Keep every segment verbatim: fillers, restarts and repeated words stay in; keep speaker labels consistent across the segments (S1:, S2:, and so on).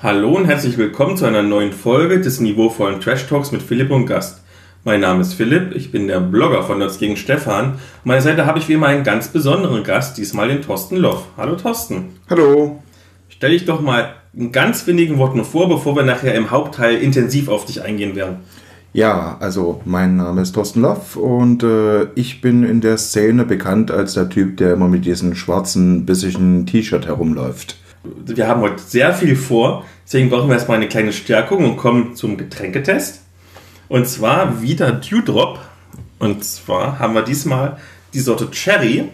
S1: Hallo und herzlich willkommen zu einer neuen Folge des niveauvollen Trash Talks mit Philipp und Gast. Mein Name ist Philipp, ich bin der Blogger von Nerds gegen Stefan. An meiner Seite habe ich wie immer einen ganz besonderen Gast, diesmal den Thorsten Loff. Hallo Thorsten.
S2: Hallo.
S1: Stell dich doch mal in ganz wenigen Worten vor, bevor wir nachher im Hauptteil intensiv auf dich eingehen werden.
S2: Ja, also mein Name ist Thorsten Loff und äh, ich bin in der Szene bekannt als der Typ, der immer mit diesem schwarzen, bissigen T-Shirt herumläuft.
S1: Wir haben heute sehr viel vor, deswegen brauchen wir erstmal eine kleine Stärkung und kommen zum Getränketest. Und zwar wieder Dewdrop. Und zwar haben wir diesmal die Sorte Cherry.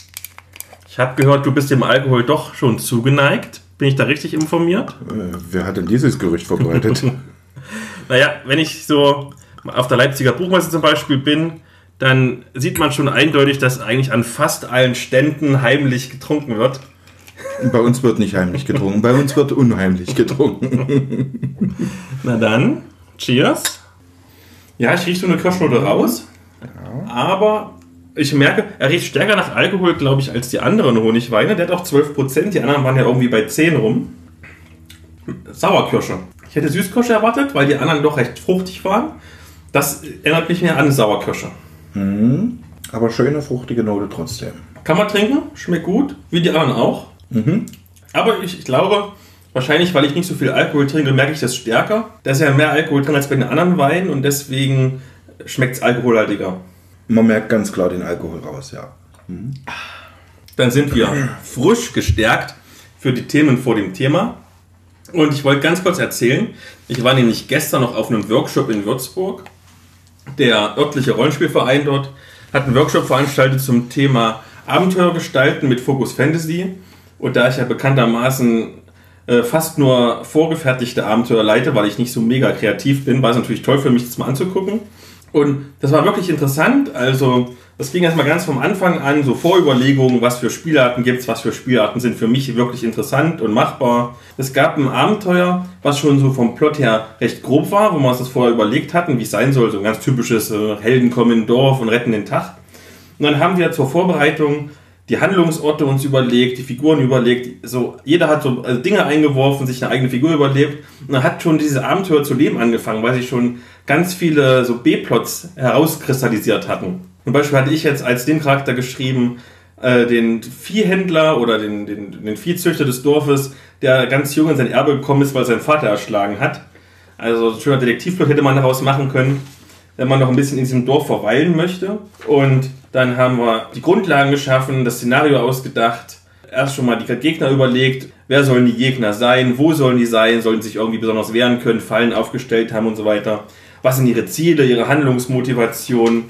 S1: Ich habe gehört, du bist dem Alkohol doch schon zugeneigt. Bin ich da richtig informiert?
S2: Äh, wer hat denn dieses Gerücht verbreitet?
S1: Naja, wenn ich so auf der Leipziger Buchmesse zum Beispiel bin, dann sieht man schon eindeutig, dass eigentlich an fast allen Ständen heimlich getrunken wird.
S2: Bei uns wird nicht heimlich getrunken, bei uns wird unheimlich getrunken.
S1: Na dann, cheers. Ja, ich rieche so eine Kirschnote raus, ja. Aber ich merke, er riecht stärker nach Alkohol, glaube ich, als die anderen Honigweine. Der hat auch zwölf Prozent, die anderen waren ja irgendwie bei zehn rum. Sauerkirsche. Ich hätte Süßkirsche erwartet, weil die anderen doch recht fruchtig waren. Das erinnert mich mehr an Sauerkirsche.
S2: Mhm. Aber schöne, fruchtige Note trotzdem.
S1: Kann man trinken, schmeckt gut, wie die anderen auch. Mhm. Aber ich, ich glaube, wahrscheinlich, weil ich nicht so viel Alkohol trinke, merke ich das stärker. Da ist ja mehr Alkohol drin als bei den anderen Weinen und deswegen schmeckt es alkoholhaltiger.
S2: Man merkt ganz klar den Alkohol raus, ja. Mhm.
S1: Dann sind wir frisch gestärkt für die Themen vor dem Thema. Und ich wollte ganz kurz erzählen, ich war nämlich gestern noch auf einem Workshop in Würzburg. Der örtliche Rollenspielverein dort hat einen Workshop veranstaltet zum Thema Abenteuer gestalten mit Fokus Fantasy. Und da ich ja bekanntermaßen äh, fast nur vorgefertigte Abenteuer leite, weil ich nicht so mega kreativ bin, war es natürlich toll für mich, das mal anzugucken. Und das war wirklich interessant. Also das ging erstmal ganz vom Anfang an, so Vorüberlegungen, was für Spielarten gibt es, was für Spielarten sind für mich wirklich interessant und machbar. Es gab ein Abenteuer, was schon so vom Plot her recht grob war, wo wir uns das vorher überlegt hatten, wie es sein soll. So ein ganz typisches äh, Helden kommen in ein Dorf und retten den Tag. Und dann haben wir zur Vorbereitung die Handlungsorte uns überlegt, die Figuren überlegt. So, jeder hat so also Dinge eingeworfen, sich eine eigene Figur überlebt. Und dann hat schon dieses Abenteuer zu leben angefangen, weil sich schon ganz viele so B-Plots herauskristallisiert hatten. Zum Beispiel hatte ich jetzt als den Charakter geschrieben, äh, den Viehhändler oder den, den, den Viehzüchter des Dorfes, der ganz jung in sein Erbe gekommen ist, weil sein Vater erschlagen hat. Also ein schöner Detektivplot hätte man daraus machen können, wenn man noch ein bisschen in diesem Dorf verweilen möchte. Und dann haben wir die Grundlagen geschaffen, das Szenario ausgedacht, erst schon mal die Gegner überlegt, wer sollen die Gegner sein, wo sollen die sein, sollen sie sich irgendwie besonders wehren können, Fallen aufgestellt haben und so weiter. Was sind ihre Ziele, ihre Handlungsmotivation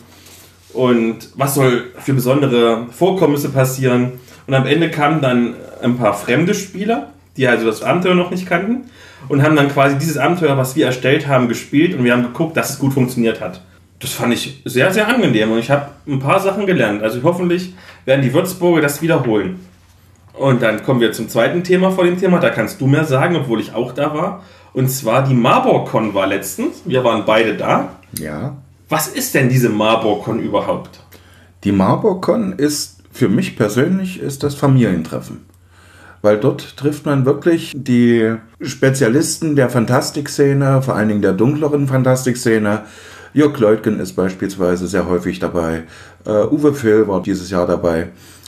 S1: und was soll für besondere Vorkommnisse passieren. Und am Ende kamen dann ein paar fremde Spieler, die also das Abenteuer noch nicht kannten und haben dann quasi dieses Abenteuer, was wir erstellt haben, gespielt und wir haben geguckt, dass es gut funktioniert hat. Das fand ich sehr, sehr angenehm und ich habe ein paar Sachen gelernt. Also hoffentlich werden die Würzburger das wiederholen. Und dann kommen wir zum zweiten Thema vor dem Thema. Da kannst du mehr sagen, obwohl ich auch da war. Und zwar die MarborCon war letztens. Wir waren beide da.
S2: Ja.
S1: Was ist denn diese MarborCon überhaupt?
S2: Die MarborCon ist, für mich persönlich, ist das Familientreffen. Weil dort trifft man wirklich die Spezialisten der Fantastikszene, vor allen Dingen der dunkleren Fantastikszene. Jörg Leutgen ist beispielsweise sehr häufig dabei. Uh, Uwe Phil war dieses Jahr dabei.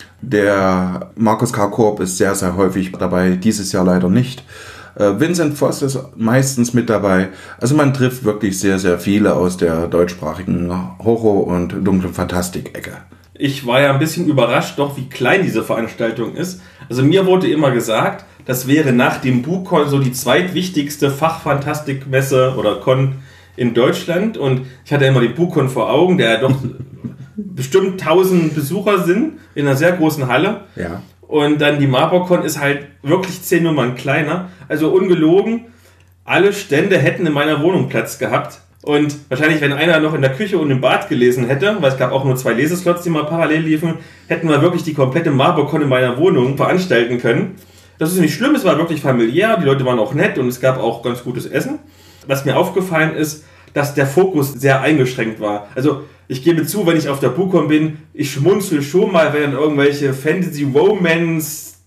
S2: Der Markus K. Korb ist sehr, sehr häufig dabei. Dieses Jahr leider nicht. Uh, Vincent Voss ist meistens mit dabei. Also man trifft wirklich sehr, sehr viele aus der deutschsprachigen Horror- und dunklen Fantastik-Ecke.
S1: Ich war ja ein bisschen überrascht, doch wie klein diese Veranstaltung ist. Also mir wurde immer gesagt, das wäre nach dem BuCon so die zweitwichtigste Fachfantastikmesse oder Con in Deutschland und ich hatte immer den BuCon vor Augen, der ja doch bestimmt tausend Besucher sind in einer sehr großen Halle.
S2: Ja.
S1: Und dann die MarborCon ist halt wirklich zehn Nummern kleiner. Also ungelogen, alle Stände hätten in meiner Wohnung Platz gehabt. Und wahrscheinlich, wenn einer noch in der Küche und im Bad gelesen hätte, weil es gab auch nur zwei Leseslots, die mal parallel liefen, hätten wir wirklich die komplette MarborCon in meiner Wohnung veranstalten können. Das ist nicht schlimm, es war wirklich familiär, die Leute waren auch nett und es gab auch ganz gutes Essen. Was mir aufgefallen ist, dass der Fokus sehr eingeschränkt war. Also ich gebe zu, wenn ich auf der BuCon bin, ich schmunzel schon mal, wenn irgendwelche Fantasy-Romance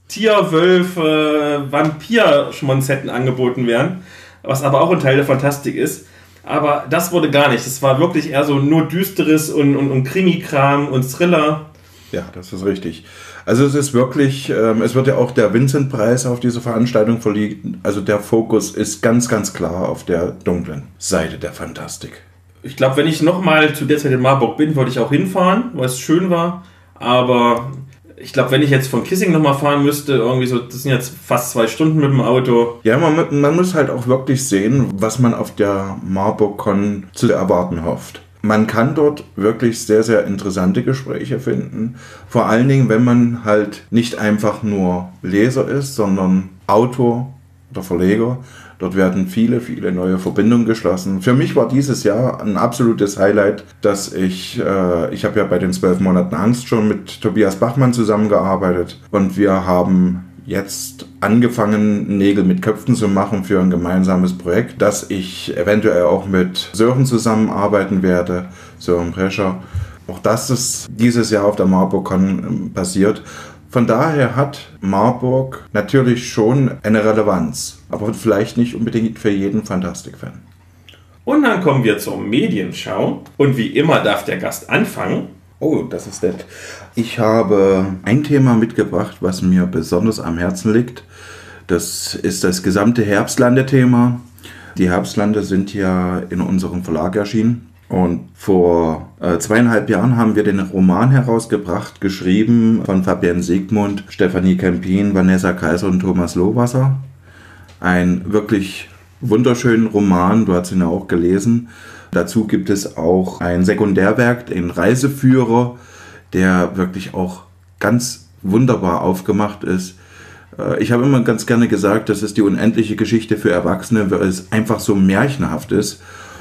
S1: Tierwölfe, Vampir-Schmonzetten angeboten werden, was aber auch ein Teil der Fantastik ist. Aber das wurde gar nicht. Es war wirklich eher so nur Düsteres und, und, und Krimi-Kram und Thriller.
S2: Ja, das ist richtig. Also es ist wirklich, ähm, es wird ja auch der Vincent-Preis auf diese Veranstaltung verliehen. Also der Fokus ist ganz, ganz klar auf der dunklen Seite der Fantastik.
S1: Ich glaube, wenn ich nochmal zu der Zeit in Marburg bin, würde ich auch hinfahren, weil es schön war. Aber ich glaube, wenn ich jetzt von Kissing nochmal fahren müsste, irgendwie so, das sind jetzt fast zwei Stunden mit dem Auto.
S2: Ja, man, man muss halt auch wirklich sehen, was man auf der MarburgCon zu erwarten hofft. Man kann dort wirklich sehr, sehr interessante Gespräche finden. Vor allen Dingen, wenn man halt nicht einfach nur Leser ist, sondern Autor oder Verleger. Dort werden viele, viele neue Verbindungen geschlossen. Für mich war dieses Jahr ein absolutes Highlight, dass ich, äh, ich habe ja bei den zwölf Monaten Angst schon mit Tobias Bachmann zusammengearbeitet und wir haben jetzt angefangen, Nägel mit Köpfen zu machen für ein gemeinsames Projekt, dass ich eventuell auch mit Sören zusammenarbeiten werde, Sören Prescher. Auch das ist dieses Jahr auf der MarburgCon passiert. Von daher hat Marburg natürlich schon eine Relevanz, aber vielleicht nicht unbedingt für jeden Fantastik-Fan.
S1: Und dann kommen wir zur Medienschau. Und wie immer darf der Gast anfangen.
S2: Oh, das ist nett. Ich habe ein Thema mitgebracht, was mir besonders am Herzen liegt. Das ist das gesamte Herbstlande-Thema. Die Herbstlande sind ja in unserem Verlag erschienen. Und vor äh, zweieinhalb Jahren haben wir den Roman herausgebracht, geschrieben von Fabienne Siegmund, Stefanie Kempin, Vanessa Kaiser und Thomas Lohwasser. Ein wirklich wunderschönen Roman, du hast ihn ja auch gelesen. Dazu gibt es auch ein Sekundärwerk, den Reiseführer, der wirklich auch ganz wunderbar aufgemacht ist. Äh, ich habe immer ganz gerne gesagt, das ist die unendliche Geschichte für Erwachsene, weil es einfach so märchenhaft ist.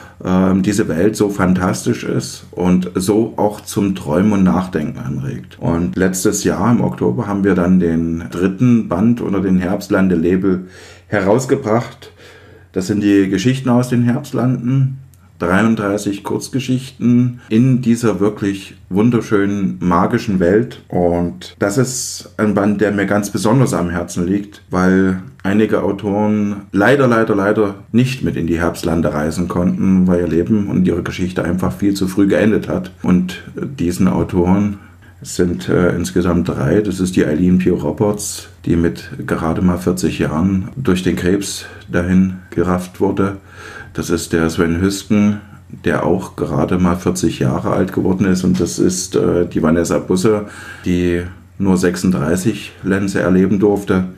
S2: Diese Welt so fantastisch ist und so auch zum Träumen und Nachdenken anregt. Und letztes Jahr im Oktober haben wir dann den dritten Band unter den Herbstlande-Label herausgebracht. Das sind die Geschichten aus den Herbstlanden, dreiunddreißig Kurzgeschichten in dieser wirklich wunderschönen, magischen Welt. Und das ist ein Band, der mir ganz besonders am Herzen liegt, weil einige Autoren leider, leider, leider nicht mit in die Herbstlande reisen konnten, weil ihr Leben und ihre Geschichte einfach viel zu früh geendet hat. Und diesen Autoren, es sind äh, insgesamt drei, das ist die Eileen Pugh Roberts, die mit gerade mal vierzig Jahren durch den Krebs dahin gerafft wurde. Das ist der Sven Hüsken, der auch gerade mal vierzig Jahre alt geworden ist. Und das ist äh, die Vanessa Busse, die nur sechsunddreißig Lenze erleben durfte.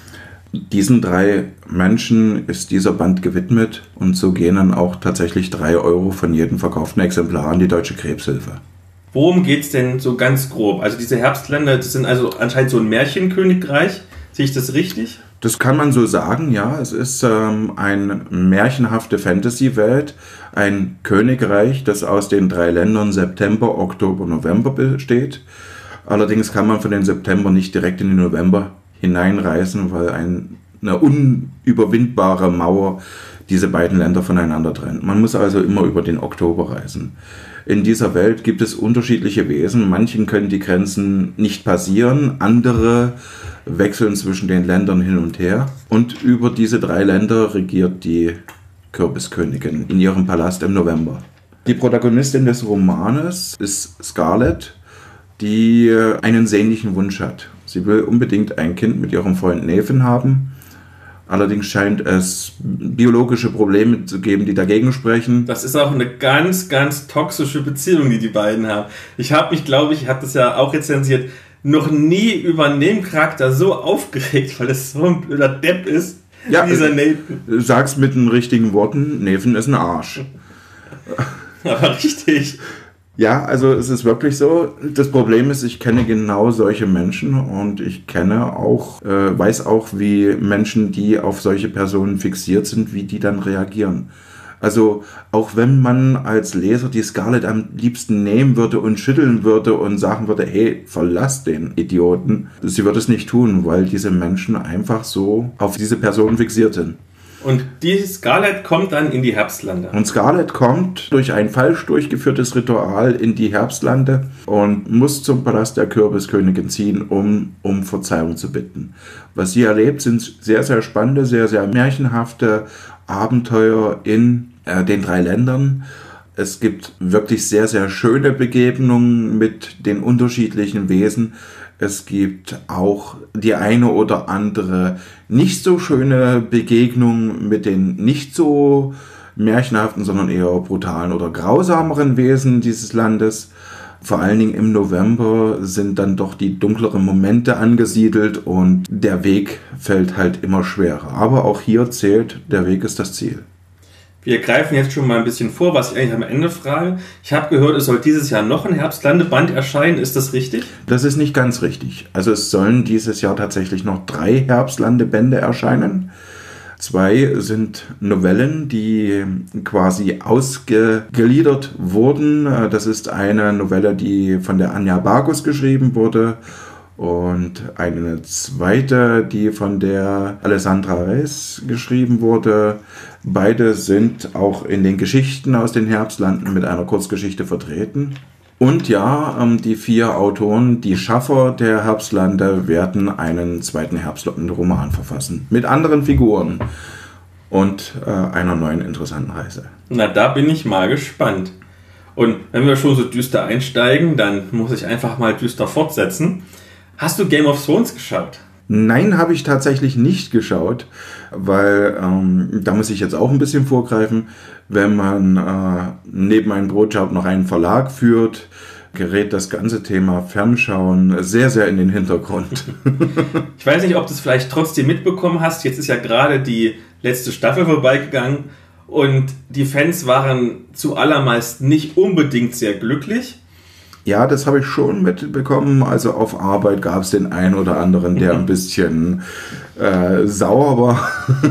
S2: Diesen drei Menschen ist dieser Band gewidmet. Und so gehen dann auch tatsächlich drei Euro von jedem verkauften Exemplar an die Deutsche Krebshilfe.
S1: Worum geht es denn so ganz grob? Also diese Herbstlande, das sind also anscheinend so ein Märchenkönigreich. Sehe ich das richtig?
S2: Das kann man so sagen, ja. Es ist ähm, eine märchenhafte Fantasy-Welt, ein Königreich, das aus den drei Ländern September, Oktober, November besteht. Allerdings kann man von den September nicht direkt in den November hineinreisen, weil ein, eine unüberwindbare Mauer diese beiden Länder voneinander trennt. Man muss also immer über den Oktober reisen. In dieser Welt gibt es unterschiedliche Wesen. Manchen können die Grenzen nicht passieren, andere wechseln zwischen den Ländern hin und her. Und über diese drei Länder regiert die Kürbiskönigin in ihrem Palast im November. Die Protagonistin des Romanes ist Scarlett, die einen sehnlichen Wunsch hat. Sie will unbedingt ein Kind mit ihrem Freund Nathan haben. Allerdings scheint es biologische Probleme zu geben, die dagegen sprechen.
S1: Das ist auch eine ganz, ganz toxische Beziehung, die die beiden haben. Ich habe mich, glaube ich, ich habe das ja auch rezensiert, noch nie über einen Nebencharakter so aufgeregt, weil es so ein blöder Depp ist,
S2: ja,
S1: dieser Nathan.
S2: Du sagst mit den richtigen Worten, Nathan ist ein Arsch.
S1: Aber richtig.
S2: Ja, also es ist wirklich so. Das Problem ist, ich kenne genau solche Menschen und ich kenne auch, äh, weiß auch, wie Menschen, die auf solche Personen fixiert sind, wie die dann reagieren. Also auch wenn man als Leser die Scarlett am liebsten nehmen würde und schütteln würde und sagen würde, hey, verlass den Idioten, sie würde es nicht tun, weil diese Menschen einfach so auf diese Person fixiert sind.
S1: Und die Scarlet kommt dann in die Herbstlande.
S2: Und Scarlet kommt durch ein falsch durchgeführtes Ritual in die Herbstlande und muss zum Palast der Kürbiskönigin ziehen, um um Verzeihung zu bitten. Was sie erlebt, sind sehr, sehr spannende, sehr, sehr märchenhafte Abenteuer in äh, den drei Ländern. Es gibt wirklich sehr, sehr schöne Begegnungen mit den unterschiedlichen Wesen. Es gibt auch die eine oder andere nicht so schöne Begegnung mit den nicht so märchenhaften, sondern eher brutalen oder grausameren Wesen dieses Landes. Vor allen Dingen im November sind dann doch die dunkleren Momente angesiedelt und der Weg fällt halt immer schwerer. Aber auch hier zählt, der Weg ist das Ziel.
S1: Wir greifen jetzt schon mal ein bisschen vor, was ich eigentlich am Ende frage. Ich habe gehört, es soll dieses Jahr noch ein Herbstlandeband erscheinen. Ist das richtig?
S2: Das ist nicht ganz richtig. Also es sollen dieses Jahr tatsächlich noch drei Herbstlandebände erscheinen. Zwei sind Novellen, die quasi ausgegliedert wurden. Das ist eine Novelle, die von der Anja Bargus geschrieben wurde. Und eine zweite, die von der Alessandra Reis geschrieben wurde. Beide sind auch in den Geschichten aus den Herbstlanden mit einer Kurzgeschichte vertreten. Und ja, die vier Autoren, die Schaffer der Herbstlande, werden einen zweiten Herbstlanden-Roman verfassen. Mit anderen Figuren und äh, einer neuen interessanten Reise.
S1: Na, da bin ich mal gespannt. Und wenn wir schon so düster einsteigen, dann muss ich einfach mal düster fortsetzen. Hast du Game of Thrones geschaut?
S2: Nein, habe ich tatsächlich nicht geschaut, weil ähm, da muss ich jetzt auch ein bisschen vorgreifen. Wenn man äh, neben einem Brotjob noch einen Verlag führt, gerät das ganze Thema Fernschauen sehr, sehr in den Hintergrund.
S1: Ich weiß nicht, ob du es vielleicht trotzdem mitbekommen hast. Jetzt ist ja gerade die letzte Staffel vorbeigegangen und die Fans waren zuallermeist nicht unbedingt sehr glücklich.
S2: Ja, das habe ich schon mitbekommen. Also auf Arbeit gab es den einen oder anderen, der ein bisschen äh, sauer war.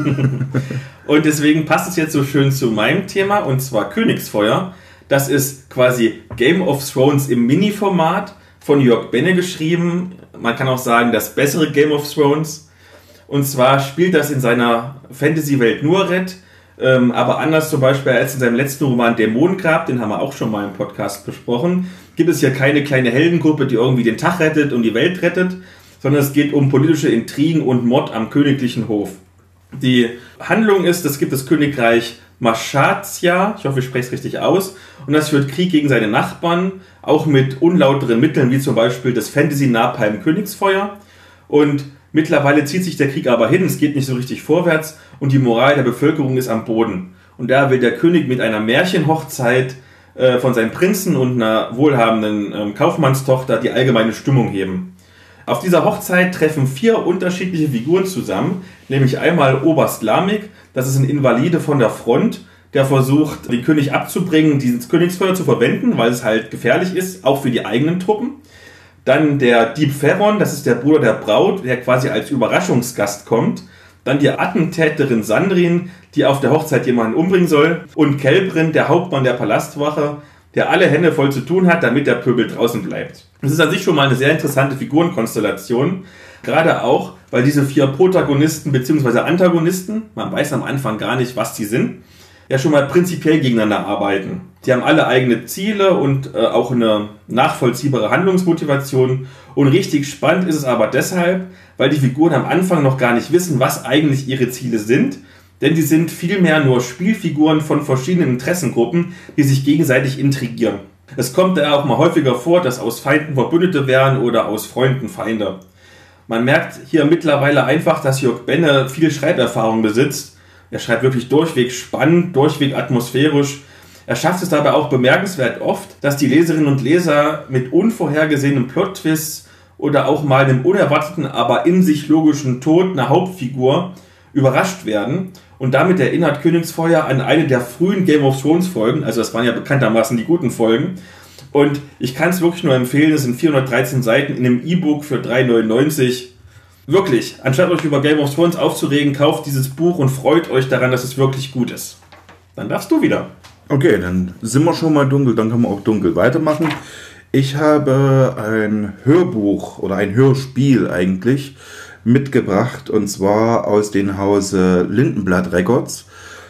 S1: Und deswegen passt es jetzt so schön zu meinem Thema, und zwar Königsfeuer. Das ist quasi Game of Thrones im Mini-Format, von Jörg Benne geschrieben. Man kann auch sagen, das bessere Game of Thrones. Und zwar spielt das in seiner Fantasy-Welt Nuaret, ähm, aber anders zum Beispiel als in seinem letzten Roman Dämonengrab, den haben wir auch schon mal im Podcast besprochen, gibt es hier keine kleine Heldengruppe, die irgendwie den Tag rettet und die Welt rettet, sondern es geht um politische Intrigen und Mord am königlichen Hof. Die Handlung ist, es gibt das Königreich Maschatia, ich hoffe, ich spreche es richtig aus, und das führt Krieg gegen seine Nachbarn, auch mit unlauteren Mitteln, wie zum Beispiel das Fantasy-Napalm Königsfeuer. Und mittlerweile zieht sich der Krieg aber hin, es geht nicht so richtig vorwärts und die Moral der Bevölkerung ist am Boden. Und da will der König mit einer Märchenhochzeit äh, von seinem Prinzen und einer wohlhabenden äh, Kaufmannstochter die allgemeine Stimmung heben. Auf dieser Hochzeit treffen vier unterschiedliche Figuren zusammen, nämlich einmal Oberst Lamik, das ist ein Invalide von der Front, der versucht, den König abzubringen, dieses Königsfeuer zu verwenden, weil es halt gefährlich ist, auch für die eigenen Truppen. Dann der Dieb Ferron, das ist der Bruder der Braut, der quasi als Überraschungsgast kommt. Dann die Attentäterin Sandrin, die auf der Hochzeit jemanden umbringen soll. Und Kelbrin, der Hauptmann der Palastwache, der alle Hände voll zu tun hat, damit der Pöbel draußen bleibt. Das ist an sich schon mal eine sehr interessante Figurenkonstellation. Gerade auch, weil diese vier Protagonisten bzw. Antagonisten, man weiß am Anfang gar nicht, was die sind, ja schon mal prinzipiell gegeneinander arbeiten. Die haben alle eigene Ziele und äh, auch eine nachvollziehbare Handlungsmotivation. Und richtig spannend ist es aber deshalb, weil die Figuren am Anfang noch gar nicht wissen, was eigentlich ihre Ziele sind. Denn die sind vielmehr nur Spielfiguren von verschiedenen Interessengruppen, die sich gegenseitig intrigieren. Es kommt daher auch mal häufiger vor, dass aus Feinden Verbündete werden oder aus Freunden Feinde. Man merkt hier mittlerweile einfach, dass Jörg Benne viel Schreiberfahrung besitzt. Er schreibt wirklich durchweg spannend, durchweg atmosphärisch. Er schafft es dabei auch bemerkenswert oft, dass die Leserinnen und Leser mit unvorhergesehenen Plot-Twists oder auch mal einem unerwarteten, aber in sich logischen Tod einer Hauptfigur überrascht werden. Und damit erinnert Königsfeuer an eine der frühen Game of Thrones Folgen, also das waren ja bekanntermaßen die guten Folgen. Und ich kann es wirklich nur empfehlen, es sind vierhundertdreizehn Seiten in einem E-Book für drei neunundneunzig. Wirklich, anstatt euch über Game of Thrones aufzuregen, kauft dieses Buch und freut euch daran, dass es wirklich gut ist. Dann darfst du wieder.
S2: Okay, dann sind wir schon mal dunkel, dann können wir auch dunkel weitermachen. Ich habe ein Hörbuch oder ein Hörspiel eigentlich mitgebracht, und zwar aus dem Hause Lindenblatt Records.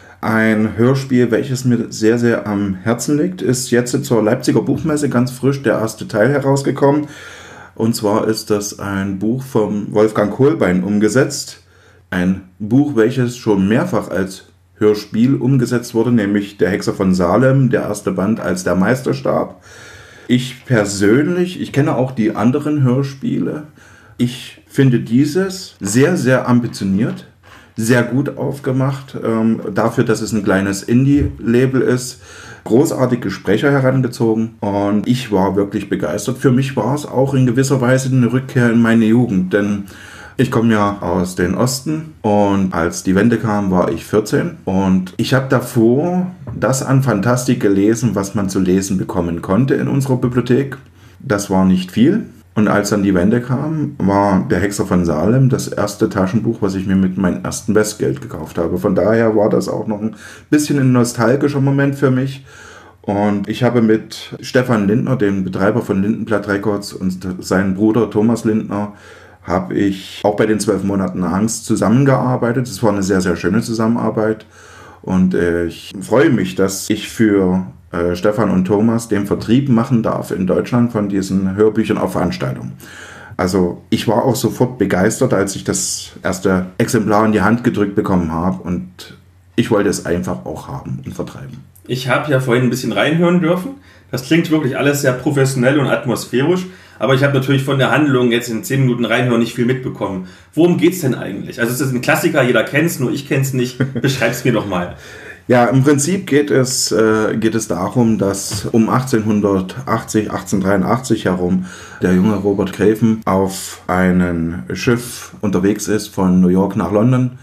S2: Ein Hörspiel, welches mir sehr, sehr am Herzen liegt, ist jetzt zur Leipziger Buchmesse ganz frisch der erste Teil herausgekommen. Und zwar ist das ein Buch von Wolfgang Holbein umgesetzt. Ein Buch, welches schon mehrfach als Hörspiel umgesetzt wurde, nämlich Der Hexer von Salem, der erste Band als der Meisterstab. Ich persönlich, ich kenne auch die anderen Hörspiele. Ich finde dieses sehr, sehr ambitioniert, sehr gut aufgemacht. Ähm, dafür, dass es ein kleines Indie-Label ist. Großartige Sprecher herangezogen und ich war wirklich begeistert. Für mich war es auch in gewisser Weise eine Rückkehr in meine Jugend, denn ich komme ja aus dem Osten und als die Wende kam, war ich vierzehn und ich habe davor das an Fantastik gelesen, was man zu lesen bekommen konnte in unserer Bibliothek. Das war nicht viel. Und als dann die Wende kam, war Der Hexer von Salem das erste Taschenbuch, was ich mir mit meinem ersten Westgeld gekauft habe. Von daher war das auch noch ein bisschen ein nostalgischer Moment für mich. Und ich habe mit Stefan Lindner, dem Betreiber von Lindenblatt Records, und seinem Bruder Thomas Lindner, habe ich auch bei den zwölf Monaten Angst zusammengearbeitet. Es war eine sehr, sehr schöne Zusammenarbeit. Und äh, ich freue mich, dass ich für äh, Stefan und Thomas den Vertrieb machen darf in Deutschland von diesen Hörbüchern auf Veranstaltungen. Also ich war auch sofort begeistert, als ich das erste Exemplar in die Hand gedrückt bekommen habe. Und ich wollte es einfach auch haben und vertreiben.
S1: Ich habe ja vorhin ein bisschen reinhören dürfen. Das klingt wirklich alles sehr professionell und atmosphärisch. Aber ich habe natürlich von der Handlung jetzt in zehn Minuten reinhören nicht viel mitbekommen. Worum geht's denn eigentlich? Also es ist ein Klassiker, jeder kennt's, nur ich kenn's nicht. Beschreib's mir doch mal.
S2: Ja, im Prinzip geht es, äh, geht es darum, dass um achtzehnhundertachtzig, achtzehnhundertdreiundachtzig herum der junge Robert Craven auf einem Schiff unterwegs ist von New York nach London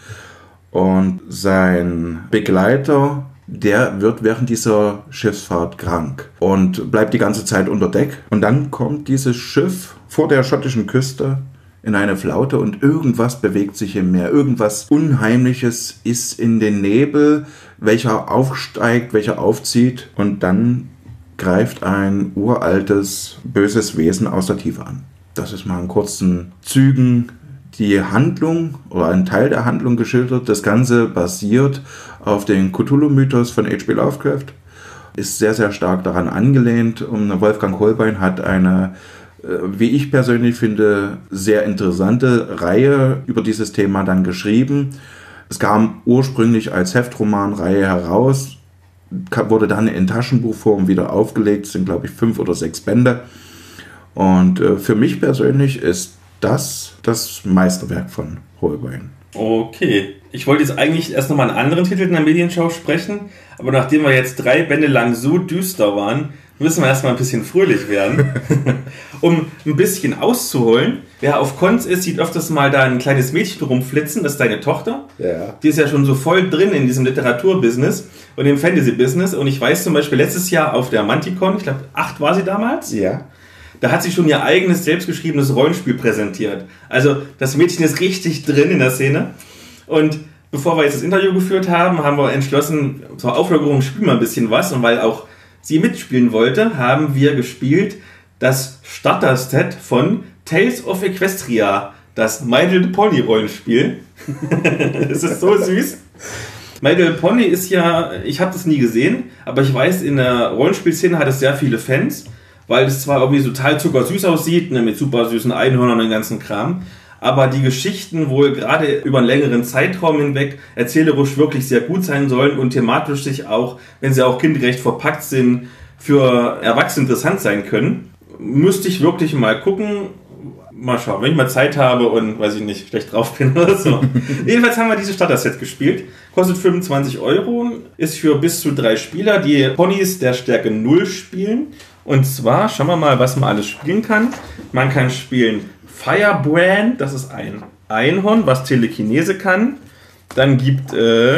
S2: und sein Begleiter, der wird während dieser Schiffsfahrt krank und bleibt die ganze Zeit unter Deck. Und dann kommt dieses Schiff vor der schottischen Küste in eine Flaute und irgendwas bewegt sich im Meer. Irgendwas Unheimliches ist in den Nebel, welcher aufsteigt, welcher aufzieht. Und dann greift ein uraltes, böses Wesen aus der Tiefe an. Das ist mal in kurzen Zügen die Handlung oder ein Teil der Handlung geschildert. Das Ganze basiert auf den Cthulhu-Mythos von H P Lovecraft. Ist sehr, sehr stark daran angelehnt. Und Wolfgang Holbein hat eine, wie ich persönlich finde, sehr interessante Reihe über dieses Thema dann geschrieben. Es kam ursprünglich als Heftromanreihe heraus, wurde dann in Taschenbuchform wieder aufgelegt. Es sind, glaube ich, fünf oder sechs Bände. Und für mich persönlich ist das das Meisterwerk von Holbein.
S1: Okay. Ich wollte jetzt eigentlich erst nochmal einen anderen Titel in der Medienschau sprechen, aber nachdem wir jetzt drei Bände lang so düster waren, müssen wir erstmal ein bisschen fröhlich werden. Um ein bisschen auszuholen, wer auf Cons ist, sieht öfters mal da ein kleines Mädchen rumflitzen, das ist deine Tochter.
S2: Ja.
S1: Die ist ja schon so voll drin in diesem Literaturbusiness und im Fantasy-Business. Und ich weiß zum Beispiel letztes Jahr auf der Manticon, ich glaube acht war sie damals.
S2: Ja.
S1: Da hat sie schon ihr eigenes, selbstgeschriebenes Rollenspiel präsentiert. Also das Mädchen ist richtig drin in der Szene. Und bevor wir jetzt das Interview geführt haben, haben wir entschlossen, zur Auflockerung spielen wir ein bisschen was. Und weil auch sie mitspielen wollte, haben wir gespielt das Starter-Set von Tales of Equestria, das My Little Pony Rollenspiel. Das ist so süß. My Little Pony ist ja, ich habe das nie gesehen, aber ich weiß, in der Rollenspielszene hat es sehr viele Fans, weil es zwar irgendwie total zuckersüß aussieht, ne, mit super süßen Einhörnern und dem ganzen Kram, aber die Geschichten wohl gerade über einen längeren Zeitraum hinweg erzählerisch wirklich sehr gut sein sollen und thematisch sich auch, wenn sie auch kindgerecht verpackt sind, für Erwachsene interessant sein können. Müsste ich wirklich mal gucken, mal schauen, wenn ich mal Zeit habe und, weiß ich nicht, schlecht drauf bin oder so. Jedenfalls haben wir dieses Starter-Set gespielt, kostet fünfundzwanzig Euro, ist für bis zu drei Spieler, die Ponys der Stärke null spielen. Und zwar, schauen wir mal, was man alles spielen kann. Man kann spielen Firebrand, das ist ein Einhorn, was Telekinese kann. Dann gibt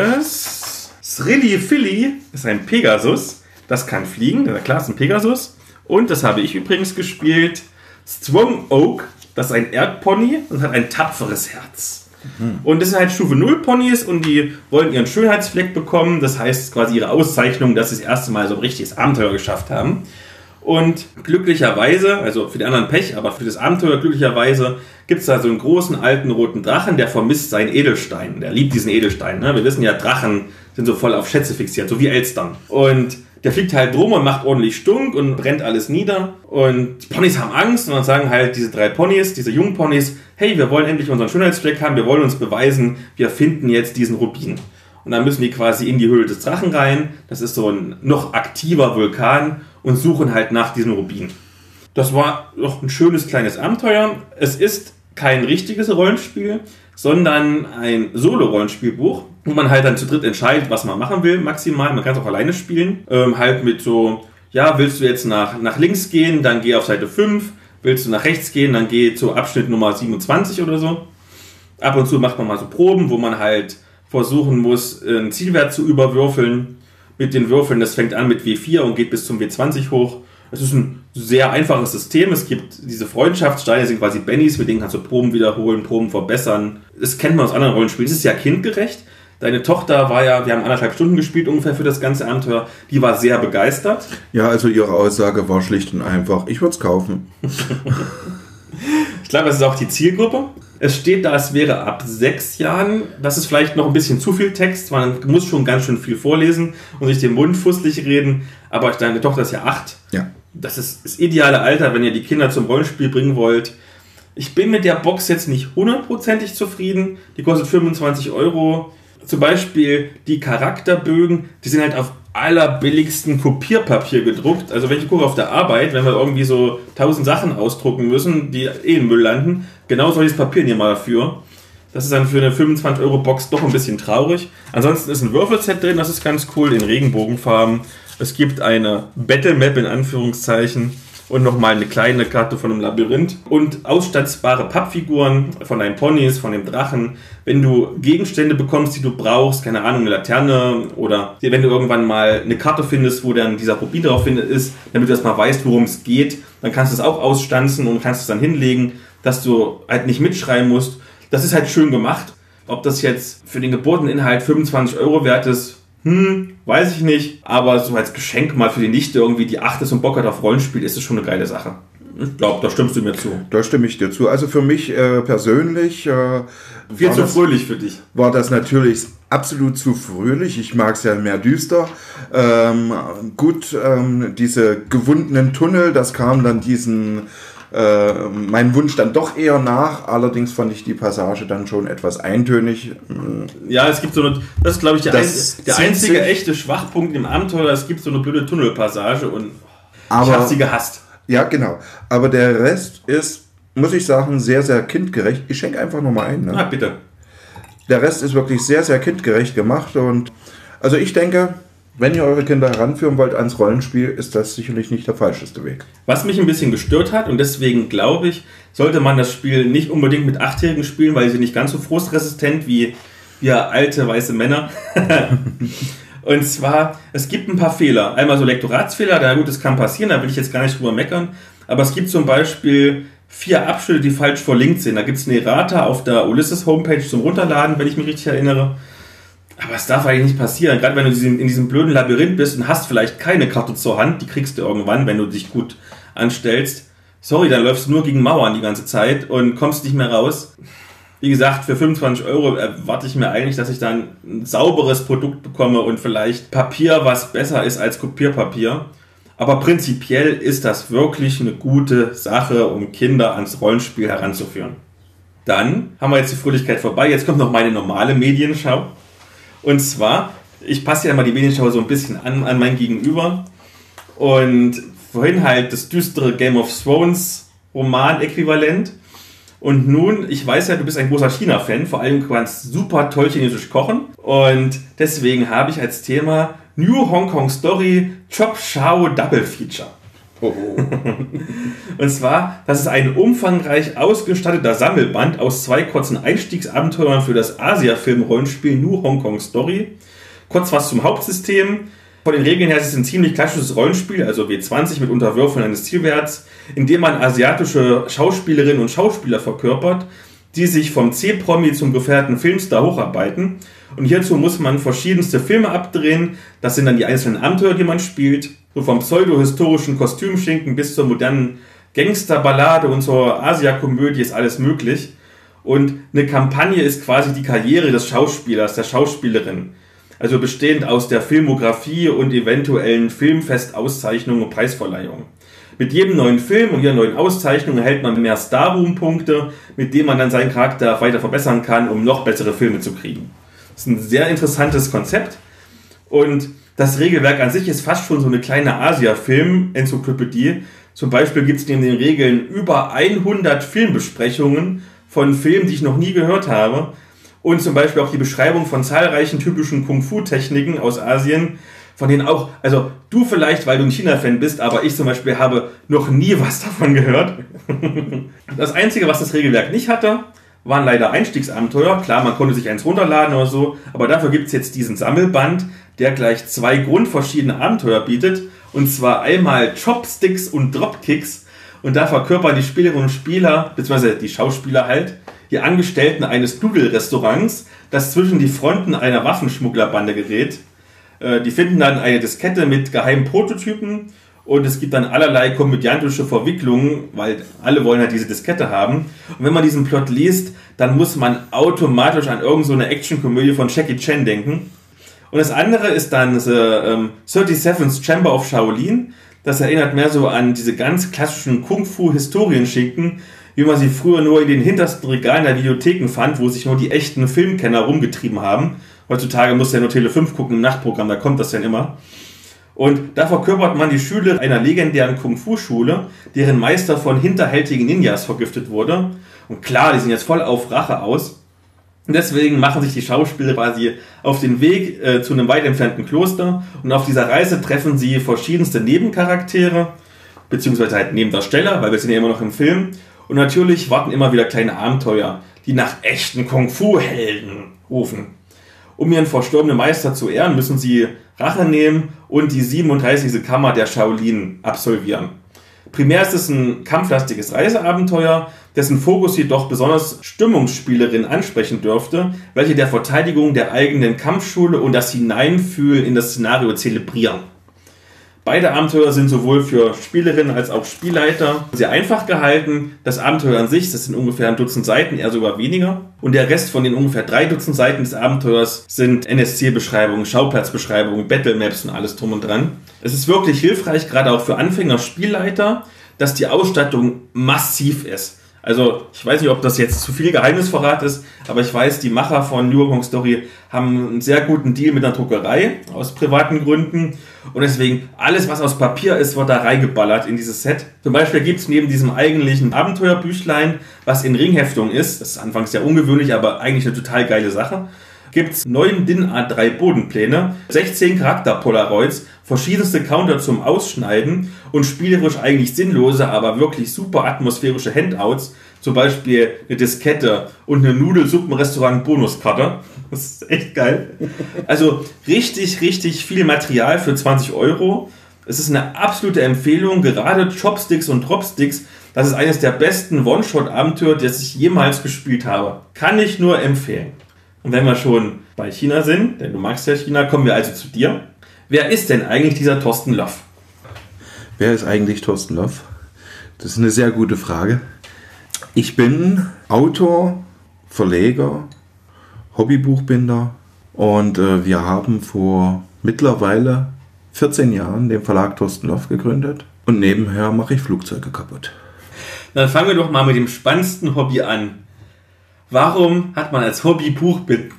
S1: es Thrilly Philly, das ist ein Pegasus, das kann fliegen, klar, ist ein Pegasus. Und das habe ich übrigens gespielt, Strong Oak, das ist ein Erdpony und hat ein tapferes Herz. Mhm. Und das sind halt Stufe null Ponys und die wollen ihren Schönheitsfleck bekommen. Das heißt quasi ihre Auszeichnung, dass sie das erste Mal so ein richtiges Abenteuer geschafft haben. Und glücklicherweise, also für die anderen Pech, aber für das Abenteuer glücklicherweise, gibt es da so einen großen alten roten Drachen, der vermisst seinen Edelstein. Der liebt diesen Edelstein. Ne? Wir wissen ja, Drachen sind so voll auf Schätze fixiert, so wie Elstern. Und der fliegt halt drum und macht ordentlich Stunk und brennt alles nieder. Und die Ponys haben Angst und dann sagen halt diese drei Ponys, diese jungen Ponys, hey, wir wollen endlich unseren Schönheitsfleck haben, wir wollen uns beweisen, wir finden jetzt diesen Rubin. Und dann müssen die quasi in die Höhle des Drachen rein. Das ist so ein noch aktiver Vulkan und suchen halt nach diesem Rubin. Das war doch ein schönes kleines Abenteuer. Es ist kein richtiges Rollenspiel, sondern ein Solo-Rollenspielbuch, wo man halt dann zu dritt entscheidet, was man machen will, maximal. Man kann es auch alleine spielen. Ähm, halt mit so, ja, willst du jetzt nach, nach links gehen, dann geh auf Seite fünf. Willst du nach rechts gehen, dann geh zu Abschnitt Nummer siebenundzwanzig oder so. Ab und zu macht man mal so Proben, wo man halt versuchen muss, einen Zielwert zu überwürfeln mit den Würfeln. Das fängt an mit W vier und geht bis zum W zwanzig hoch. Es ist ein sehr einfaches System. Es gibt diese Freundschaftssteine, sind quasi Bennys, mit denen kannst du Proben wiederholen, Proben verbessern. Das kennt man aus anderen Rollenspielen. Es ist ja kindgerecht. Deine Tochter war ja, wir haben anderthalb Stunden gespielt ungefähr für das ganze Abenteuer. Die war sehr begeistert.
S2: Ja, also ihre Aussage war schlicht und einfach, ich würde es kaufen.
S1: Ich glaube, das ist auch die Zielgruppe. Es steht da, es wäre ab sechs Jahren. Das ist vielleicht noch ein bisschen zu viel Text. Man muss schon ganz schön viel vorlesen und sich den Mund fusselig reden. Aber deine Tochter ist ja acht.
S2: Ja.
S1: Das ist das ideale Alter, wenn ihr die Kinder zum Rollenspiel bringen wollt. Ich bin mit der Box jetzt nicht hundertprozentig zufrieden. Die kostet fünfundzwanzig Euro. Zum Beispiel die Charakterbögen, die sind halt auf allerbilligsten Kopierpapier gedruckt. Also wenn ich gucke auf der Arbeit, wenn wir irgendwie so tausend Sachen ausdrucken müssen, die eh im Müll landen, genau solches Papier nehmen wir dafür. Das ist dann für eine fünfundzwanzig Euro Box doch ein bisschen traurig. Ansonsten ist ein Würfelset drin, das ist ganz cool, in Regenbogenfarben. Es gibt eine Battle Map in Anführungszeichen und nochmal eine kleine Karte von einem Labyrinth und ausstattbare Pappfiguren von deinen Ponys, von dem Drachen. Wenn du Gegenstände bekommst, die du brauchst, keine Ahnung, eine Laterne oder wenn du irgendwann mal eine Karte findest, wo dann dieser Rubin drauf ist, damit du erstmal weißt, worum es geht, dann kannst du es auch ausstanzen und kannst es dann hinlegen, dass du halt nicht mitschreiben musst. Das ist halt schön gemacht. Ob das jetzt für den gebotenen Inhalt fünfundzwanzig Euro wert ist, Hm, weiß ich nicht, aber so als Geschenk mal für die Nichte irgendwie, die acht ist und Bock hat auf Rollenspiel, ist es schon eine geile Sache. Ich glaube, da stimmst du mir zu.
S2: Da stimme ich dir zu. Also für mich äh, persönlich... Äh,
S1: Viel zu das, fröhlich für dich.
S2: War das natürlich absolut zu fröhlich. Ich mag es ja mehr düster. Ähm, gut, ähm, diese gewundenen Tunnel, das kam dann diesen... Äh, mein Wunsch dann doch eher nach, allerdings fand ich die Passage dann schon etwas eintönig.
S1: Ja, es gibt so eine, das ist glaube ich der, ein, der einzige sich, echte Schwachpunkt im Abenteuer, es gibt so eine blöde Tunnelpassage und aber, ich habe sie gehasst.
S2: Ja, genau. Aber der Rest ist, muss ich sagen, sehr, sehr kindgerecht. Ich schenke einfach nochmal ein. Ne?
S1: Na, bitte.
S2: Der Rest ist wirklich sehr, sehr kindgerecht gemacht und also ich denke, wenn ihr eure Kinder heranführen wollt ans Rollenspiel, ist das sicherlich nicht der falscheste Weg.
S1: Was mich ein bisschen gestört hat und deswegen glaube ich, sollte man das Spiel nicht unbedingt mit Achtjährigen spielen, weil sie nicht ganz so frustresistent wie wir alte weiße Männer. Und zwar, es gibt ein paar Fehler. Einmal so Lektoratsfehler, na gut, das kann passieren, da will ich jetzt gar nicht drüber meckern. Aber es gibt zum Beispiel vier Abschnitte, die falsch verlinkt sind. Da gibt es eine Errata auf der Ulysses Homepage zum Runterladen, wenn ich mich richtig erinnere. Aber es darf eigentlich nicht passieren. Gerade wenn du in diesem blöden Labyrinth bist und hast vielleicht keine Karte zur Hand, die kriegst du irgendwann, wenn du dich gut anstellst. Sorry, dann läufst du nur gegen Mauern die ganze Zeit und kommst nicht mehr raus. Wie gesagt, für fünfundzwanzig Euro erwarte ich mir eigentlich, dass ich dann ein sauberes Produkt bekomme und vielleicht Papier, was besser ist als Kopierpapier. Aber prinzipiell ist das wirklich eine gute Sache, um Kinder ans Rollenspiel heranzuführen. Dann haben wir jetzt die Fröhlichkeit vorbei. Jetzt kommt noch meine normale Medienschau. Und zwar, ich passe ja immer die Medienschau so ein bisschen an, an mein Gegenüber. Und vorhin halt das düstere Game of Thrones Roman-Äquivalent. Und nun, ich weiß ja, du bist ein großer China-Fan, vor allem du kannst super toll chinesisch kochen. Und deswegen habe ich als Thema New Hong Kong Story Chop Chao Double Feature. Oh. Und zwar, das ist ein umfangreich ausgestatteter Sammelband aus zwei kurzen Einstiegsabenteuern für das Asia-Film-Rollenspiel New Hong Kong Story. Kurz was zum Hauptsystem. Von den Regeln her ist es ein ziemlich klassisches Rollenspiel, also W zwanzig mit Unterwürfeln eines Zielwerts, in dem man asiatische Schauspielerinnen und Schauspieler verkörpert, die sich vom C-Promi zum gefährten Filmstar hocharbeiten. Und hierzu muss man verschiedenste Filme abdrehen. Das sind dann die einzelnen Abenteuer, die man spielt. So vom pseudo-historischen Kostümschinken bis zur modernen Gangsterballade und zur Asia-Komödie ist alles möglich. Und eine Kampagne ist quasi die Karriere des Schauspielers, der Schauspielerin. Also bestehend aus der Filmografie und eventuellen Filmfestauszeichnungen und Preisverleihungen. Mit jedem neuen Film und jeder neuen Auszeichnung erhält man mehr Star-Room-Punkte, mit denen man dann seinen Charakter weiter verbessern kann, um noch bessere Filme zu kriegen. Das ist ein sehr interessantes Konzept. Und das Regelwerk an sich ist fast schon so eine kleine Asia-Film-Enzyklopädie. Zum Beispiel gibt es neben den Regeln über hundert Filmbesprechungen von Filmen, die ich noch nie gehört habe. Und zum Beispiel auch die Beschreibung von zahlreichen typischen Kung-Fu-Techniken aus Asien, von denen auch, also du vielleicht, weil du ein China-Fan bist, aber ich zum Beispiel habe noch nie was davon gehört. Das Einzige, was das Regelwerk nicht hatte, waren leider Einstiegsabenteuer. Klar, man konnte sich eins runterladen oder so, aber dafür gibt es jetzt diesen Sammelband, der gleich zwei grundverschiedene Abenteuer bietet. Und zwar einmal Chopsticks und Dropkicks. Und da verkörpern die Spielerinnen und Spieler, beziehungsweise die Schauspieler halt, die Angestellten eines Nudelrestaurants, das zwischen die Fronten einer Waffenschmugglerbande gerät. Die finden dann eine Diskette mit geheimen Prototypen und es gibt dann allerlei komödiantische Verwicklungen, weil alle wollen halt diese Diskette haben. Und wenn man diesen Plot liest, dann muss man automatisch an irgend so eine Actionkomödie von Jackie Chan denken. Und das andere ist dann The ähm, thirty-seventh Chamber of Shaolin. Das erinnert mehr so an diese ganz klassischen Kung-Fu-Historienschinken, wie man sie früher nur in den hintersten Regalen der Videotheken fand, wo sich nur die echten Filmkenner rumgetrieben haben. Heutzutage muss ja nur Tele fünf gucken im Nachtprogramm, da kommt das dann immer. Und da verkörpert man die Schüler einer legendären Kung-Fu-Schule, deren Meister von hinterhältigen Ninjas vergiftet wurde. Und klar, die sind jetzt voll auf Rache aus. Und deswegen machen sich die Schauspieler quasi auf den Weg äh, zu einem weit entfernten Kloster. Und auf dieser Reise treffen sie verschiedenste Nebencharaktere, beziehungsweise halt Nebendarsteller, weil wir sind ja immer noch im Film. Und natürlich warten immer wieder kleine Abenteuer, die nach echten Kung-Fu-Helden rufen. Um ihren verstorbenen Meister zu ehren, müssen sie Rache nehmen und die siebenunddreißigste Kammer der Shaolin absolvieren. Primär ist es ein kampflastiges Reiseabenteuer, dessen Fokus jedoch besonders Stimmungsspielerinnen ansprechen dürfte, welche der Verteidigung der eigenen Kampfschule und das Hineinfühlen in das Szenario zelebrieren. Beide Abenteuer sind sowohl für Spielerinnen als auch Spielleiter sehr einfach gehalten. Das Abenteuer an sich, das sind ungefähr ein Dutzend Seiten, eher sogar weniger. Und der Rest von den ungefähr drei Dutzend Seiten des Abenteuers sind N S C-Beschreibungen, Schauplatzbeschreibungen, Battle-Maps und alles drum und dran. Es ist wirklich hilfreich, gerade auch für Anfänger-Spielleiter, dass die Ausstattung massiv ist. Also ich weiß nicht, ob das jetzt zu viel Geheimnisverrat ist, aber ich weiß, die Macher von New Hong Story haben einen sehr guten Deal mit einer Druckerei aus privaten Gründen und deswegen alles, was aus Papier ist, wird da reingeballert in dieses Set. Zum Beispiel gibt es neben diesem eigentlichen Abenteuerbüchlein, was in Ringheftung ist, das ist anfangs sehr ungewöhnlich, aber eigentlich eine total geile Sache, gibt es neun D I N A drei Bodenpläne, sechzehn Charakter-Polaroids, verschiedenste Counter zum Ausschneiden und spielerisch eigentlich sinnlose, aber wirklich super atmosphärische Handouts, zum Beispiel eine Diskette und eine Nudelsuppenrestaurant-Bonuskarte. Das ist echt geil. Also richtig, richtig viel Material für zwanzig Euro. Es ist eine absolute Empfehlung, gerade Chopsticks und Dropsticks. Das ist eines der besten One-Shot-Abenteuer, das ich jemals gespielt habe. Kann ich nur empfehlen. Und wenn wir schon bei China sind, denn du magst ja China, kommen wir also zu dir. Wer ist denn eigentlich dieser Thorsten Loff?
S2: Wer ist eigentlich Thorsten Loff? Das ist eine sehr gute Frage. Ich bin Autor, Verleger, Hobbybuchbinder und äh, wir haben vor mittlerweile vierzehn Jahren den Verlag Thorsten Loff gegründet und nebenher mache ich Flugzeuge kaputt.
S1: Dann fangen wir doch mal mit dem spannendsten Hobby an. Warum hat man als Hobby Buchbinden?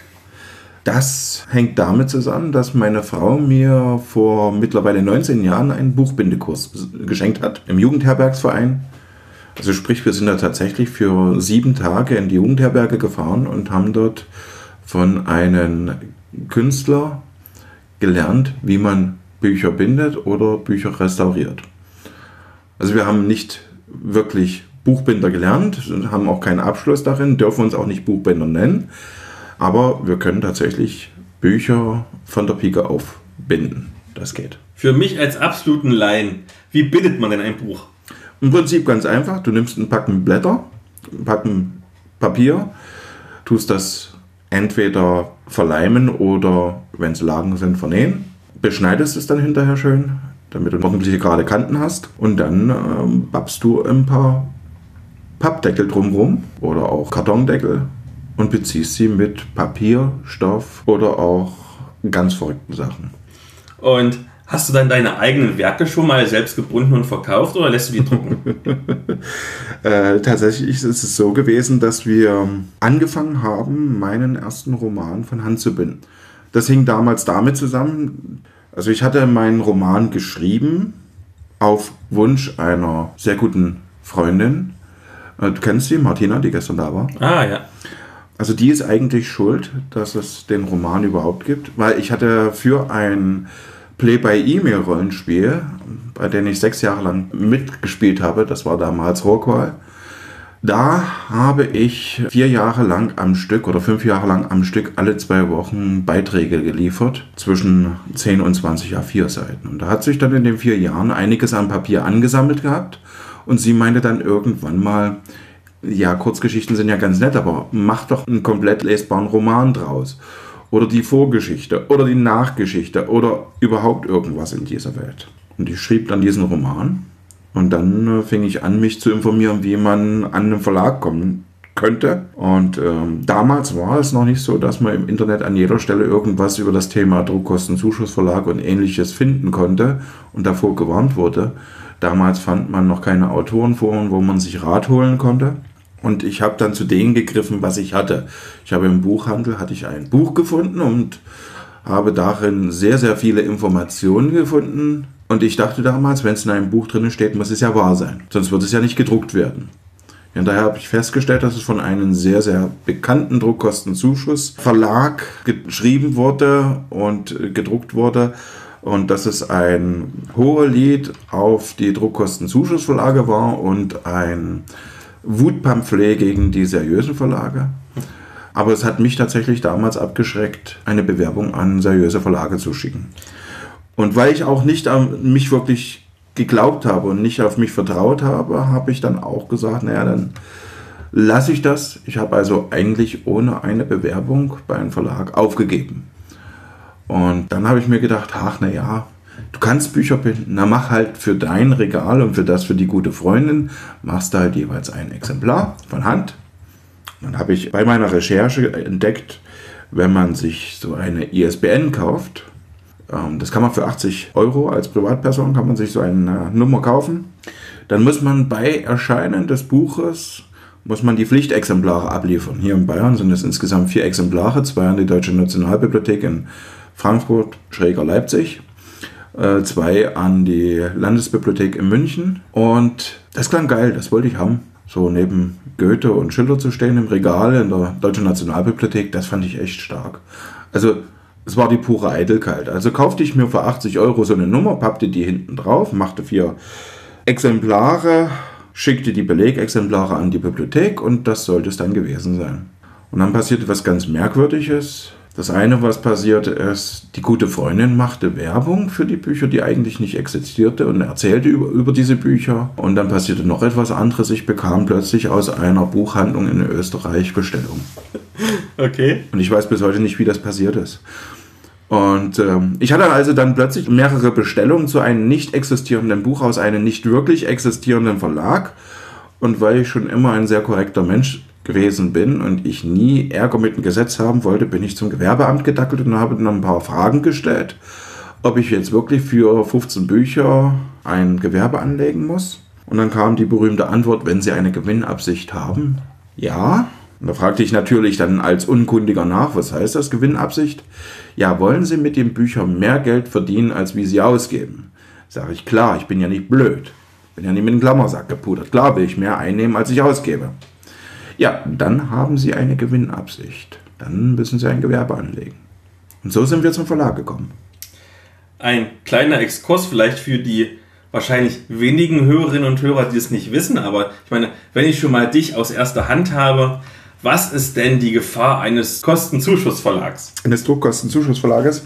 S2: Das hängt damit zusammen, dass meine Frau mir vor mittlerweile neunzehn Jahren einen Buchbindekurs geschenkt hat im Jugendherbergsverein. Also sprich, wir sind da tatsächlich für sieben Tage in die Jugendherberge gefahren und haben dort von einem Künstler gelernt, wie man Bücher bindet oder Bücher restauriert. Also wir haben nicht wirklich Buchbinder gelernt, haben auch keinen Abschluss darin, dürfen uns auch nicht Buchbinder nennen, aber wir können tatsächlich Bücher von der Pike auf binden. Das geht.
S1: Für mich als absoluten Laien, wie bindet man denn ein Buch?
S2: Im Prinzip ganz einfach, du nimmst einen Packen Blätter, einen Packen Papier, tust das entweder verleimen oder, wenn es Lagen sind, vernähen, beschneidest es dann hinterher schön, damit du ordentliche gerade Kanten hast. Und dann ähm, babst du ein paar Pappdeckel drumherum oder auch Kartondeckel und beziehst sie mit Papier, Stoff oder auch ganz verrückten Sachen.
S1: Und hast du dann deine eigenen Werke schon mal selbst gebunden und verkauft oder lässt du die drucken?
S2: äh, tatsächlich ist es so gewesen, dass wir angefangen haben, meinen ersten Roman von Hand zu binden. Das hing damals damit zusammen, also ich hatte meinen Roman geschrieben auf Wunsch einer sehr guten Freundin. Du kennst sie, Martina, die gestern da war.
S1: Ah, ja.
S2: Also die ist eigentlich schuld, dass es den Roman überhaupt gibt, weil ich hatte für ein Play-by-E-Mail-Rollenspiel, bei dem ich sechs Jahre lang mitgespielt habe, das war damals Rockwall, da habe ich vier Jahre lang am Stück oder fünf Jahre lang am Stück alle zwei Wochen Beiträge geliefert, zwischen zehn und zwanzig A vier Seiten. Und da hat sich dann in den vier Jahren einiges an Papier angesammelt gehabt. Und sie meinte dann irgendwann mal, ja, Kurzgeschichten sind ja ganz nett, aber mach doch einen komplett lesbaren Roman draus. Oder die Vorgeschichte oder die Nachgeschichte oder überhaupt irgendwas in dieser Welt. Und ich schrieb dann diesen Roman und dann äh, fing ich an, mich zu informieren, wie man an einen Verlag kommen könnte. Und ähm, damals war es noch nicht so, dass man im Internet an jeder Stelle irgendwas über das Thema Druckkostenzuschussverlag und Ähnliches finden konnte und davor gewarnt wurde. Damals fand man noch keine Autorenforen, wo man sich Rat holen konnte. Und ich habe dann zu denen gegriffen, was ich hatte. Ich habe im Buchhandel hatte ich ein Buch gefunden und habe darin sehr, sehr viele Informationen gefunden. Und ich dachte damals, wenn es in einem Buch drin steht, muss es ja wahr sein. Sonst wird es ja nicht gedruckt werden. Und daher habe ich festgestellt, dass es von einem sehr, sehr bekannten Druckkostenzuschussverlag geschrieben wurde und gedruckt wurde. Und dass es ein Hohelied auf die Druckkostenzuschussverlage war und ein Wutpamphlet gegen die seriösen Verlage. Aber es hat mich tatsächlich damals abgeschreckt, eine Bewerbung an seriöse Verlage zu schicken. Und weil ich auch nicht an mich wirklich geglaubt habe und nicht auf mich vertraut habe, habe ich dann auch gesagt, naja, dann lasse ich das. Ich habe also eigentlich ohne eine Bewerbung bei einem Verlag aufgegeben. Und dann habe ich mir gedacht, ach naja, du kannst Bücher binden, na mach halt für dein Regal und für das für die gute Freundin, machst du halt jeweils ein Exemplar von Hand. Dann habe ich bei meiner Recherche entdeckt, wenn man sich so eine I S B N kauft, ähm, das kann man für achtzig Euro als Privatperson, kann man sich so eine Nummer kaufen, dann muss man bei Erscheinen des Buches, muss man die Pflichtexemplare abliefern. Hier in Bayern sind es insgesamt vier Exemplare, zwei an die Deutsche Nationalbibliothek in Frankfurt, schräger Leipzig, äh, zwei an die Landesbibliothek in München. Und das klang geil, das wollte ich haben. So neben Goethe und Schiller zu stehen im Regal in der Deutschen Nationalbibliothek, das fand ich echt stark. Also es war die pure Eitelkeit. Also kaufte ich mir für achtzig Euro so eine Nummer, pappte die hinten drauf, machte vier Exemplare, schickte die Belegexemplare an die Bibliothek und das sollte es dann gewesen sein. Und dann passierte was ganz Merkwürdiges. Das eine, was passierte, ist, die gute Freundin machte Werbung für die Bücher, die eigentlich nicht existierte und erzählte über, über diese Bücher. Und dann passierte noch etwas anderes. Ich bekam plötzlich aus einer Buchhandlung in Österreich Bestellung.
S1: Okay.
S2: Und ich weiß bis heute nicht, wie das passiert ist. Und ähm, ich hatte also dann plötzlich mehrere Bestellungen zu einem nicht existierenden Buch aus einem nicht wirklich existierenden Verlag. Und weil ich schon immer ein sehr korrekter Mensch gewesen bin und ich nie Ärger mit dem Gesetz haben wollte, bin ich zum Gewerbeamt gedackelt und habe dann ein paar Fragen gestellt, ob ich jetzt wirklich für fünfzehn Bücher ein Gewerbe anlegen muss. Und dann kam die berühmte Antwort, wenn Sie eine Gewinnabsicht haben, ja. Und da fragte ich natürlich dann als Unkundiger nach, was heißt das, Gewinnabsicht? Ja, wollen Sie mit den Büchern mehr Geld verdienen, als wie Sie ausgeben? Sage ich, klar, ich bin ja nicht blöd. Bin ja nicht mit dem Klammersack gepudert. Klar will ich mehr einnehmen, als ich ausgebe. Ja, dann haben Sie eine Gewinnabsicht. Dann müssen Sie ein Gewerbe anlegen. Und so sind wir zum Verlag gekommen.
S1: Ein kleiner Exkurs vielleicht für die wahrscheinlich wenigen Hörerinnen und Hörer, die es nicht wissen. Aber ich meine, wenn ich schon mal dich aus erster Hand habe, was ist denn die Gefahr eines Kostenzuschussverlags?
S2: Eines Druckkostenzuschussverlages?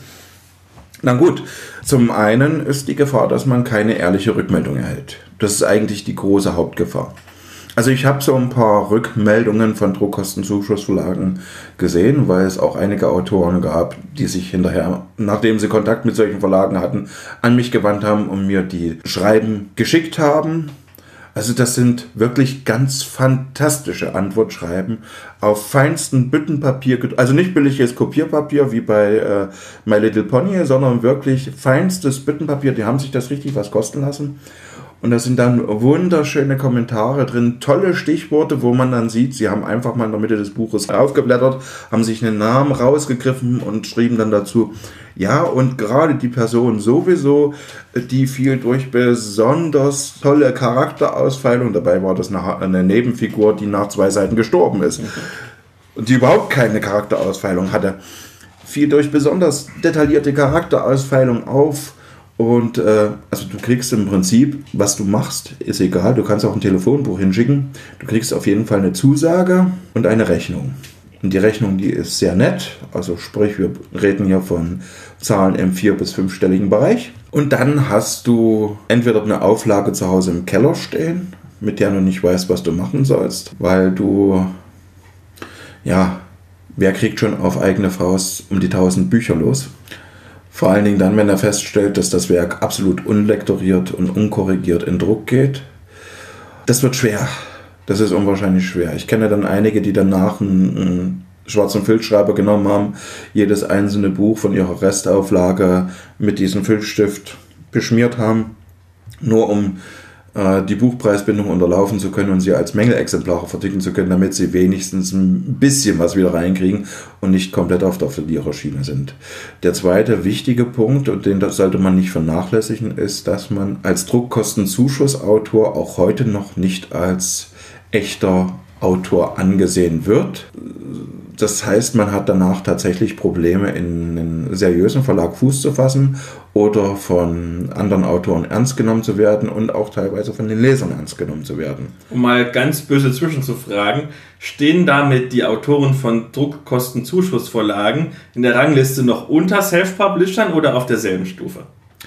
S2: Na gut, zum einen ist die Gefahr, dass man keine ehrliche Rückmeldung erhält. Das ist eigentlich die große Hauptgefahr. Also ich habe so ein paar Rückmeldungen von Druckkostenzuschussverlagen gesehen, weil es auch einige Autoren gab, die sich hinterher, nachdem sie Kontakt mit solchen Verlagen hatten, an mich gewandt haben und mir die Schreiben geschickt haben. Also das sind wirklich ganz fantastische Antwortschreiben auf feinsten Büttenpapier, also nicht billiges Kopierpapier wie bei äh, My Little Pony, sondern wirklich feinstes Büttenpapier. Die haben sich das richtig was kosten lassen. Und da sind dann wunderschöne Kommentare drin, tolle Stichworte, wo man dann sieht, sie haben einfach mal in der Mitte des Buches aufgeblättert, haben sich einen Namen rausgegriffen und schrieben dann dazu, ja, und gerade die Person sowieso, die fiel durch besonders tolle Charakterausfeilung, dabei war das eine Nebenfigur, die nach zwei Seiten gestorben ist und die überhaupt keine Charakterausfeilung hatte, fiel durch besonders detaillierte Charakterausfeilung auf. Und äh, also du kriegst im Prinzip, was du machst, ist egal. Du kannst auch ein Telefonbuch hinschicken. Du kriegst auf jeden Fall eine Zusage und eine Rechnung. Und die Rechnung, die ist sehr nett. Also sprich, wir reden hier von Zahlen im vier- bis fünfstelligen Bereich. Und dann hast du entweder eine Auflage zu Hause im Keller stehen, mit der du nicht weißt, was du machen sollst, weil du, ja, wer kriegt schon auf eigene Faust um die tausend Bücher los? Vor allen Dingen dann, wenn er feststellt, dass das Werk absolut unlektoriert und unkorrigiert in Druck geht. Das wird schwer. Das ist unwahrscheinlich schwer. Ich kenne dann einige, die danach einen, einen schwarzen Filzschreiber genommen haben, jedes einzelne Buch von ihrer Restauflage mit diesem Filzstift beschmiert haben, nur um äh, die Buchpreisbindung unterlaufen zu können und sie als Mängelexemplare verticken zu können, damit sie wenigstens ein bisschen was wieder reinkriegen und nicht komplett auf der Verliererschiene sind. Der zweite wichtige Punkt, und den sollte man nicht vernachlässigen, ist, dass man als Druckkostenzuschussautor auch heute noch nicht als echter Autor angesehen wird. Das heißt, man hat danach tatsächlich Probleme, in einen seriösen Verlag Fuß zu fassen oder von anderen Autoren ernst genommen zu werden und auch teilweise von den Lesern ernst genommen zu werden.
S1: Um mal ganz böse zwischenzufragen, stehen damit die Autoren von Druckkostenzuschussverlagen in der Rangliste noch unter Self-Publishern oder auf derselben Stufe?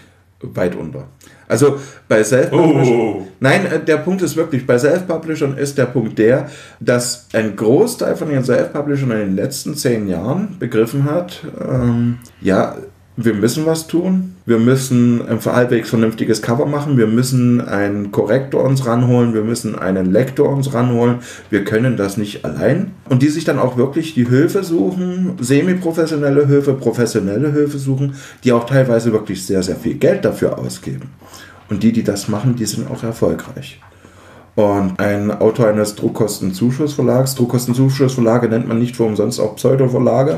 S2: Weit unter. Also bei Self-Publishern,
S1: oh.
S2: nein, der Punkt ist wirklich, bei Self-Publishern ist der Punkt der, dass ein Großteil von den Self-Publishern in den letzten zehn Jahren begriffen hat, ähm, ja, wir müssen was tun, wir müssen ein halbwegs vernünftiges Cover machen, wir müssen einen Korrektor uns ranholen, wir müssen einen Lektor uns ranholen, wir können das nicht allein. Und die sich dann auch wirklich die Hilfe suchen, semi-professionelle Hilfe, professionelle Hilfe suchen, die auch teilweise wirklich sehr, sehr viel Geld dafür ausgeben. Und die, die das machen, die sind auch erfolgreich. Und ein Autor eines Druckkostenzuschussverlags, Druckkostenzuschussverlage nennt man nicht für umsonst auch Pseudoverlage.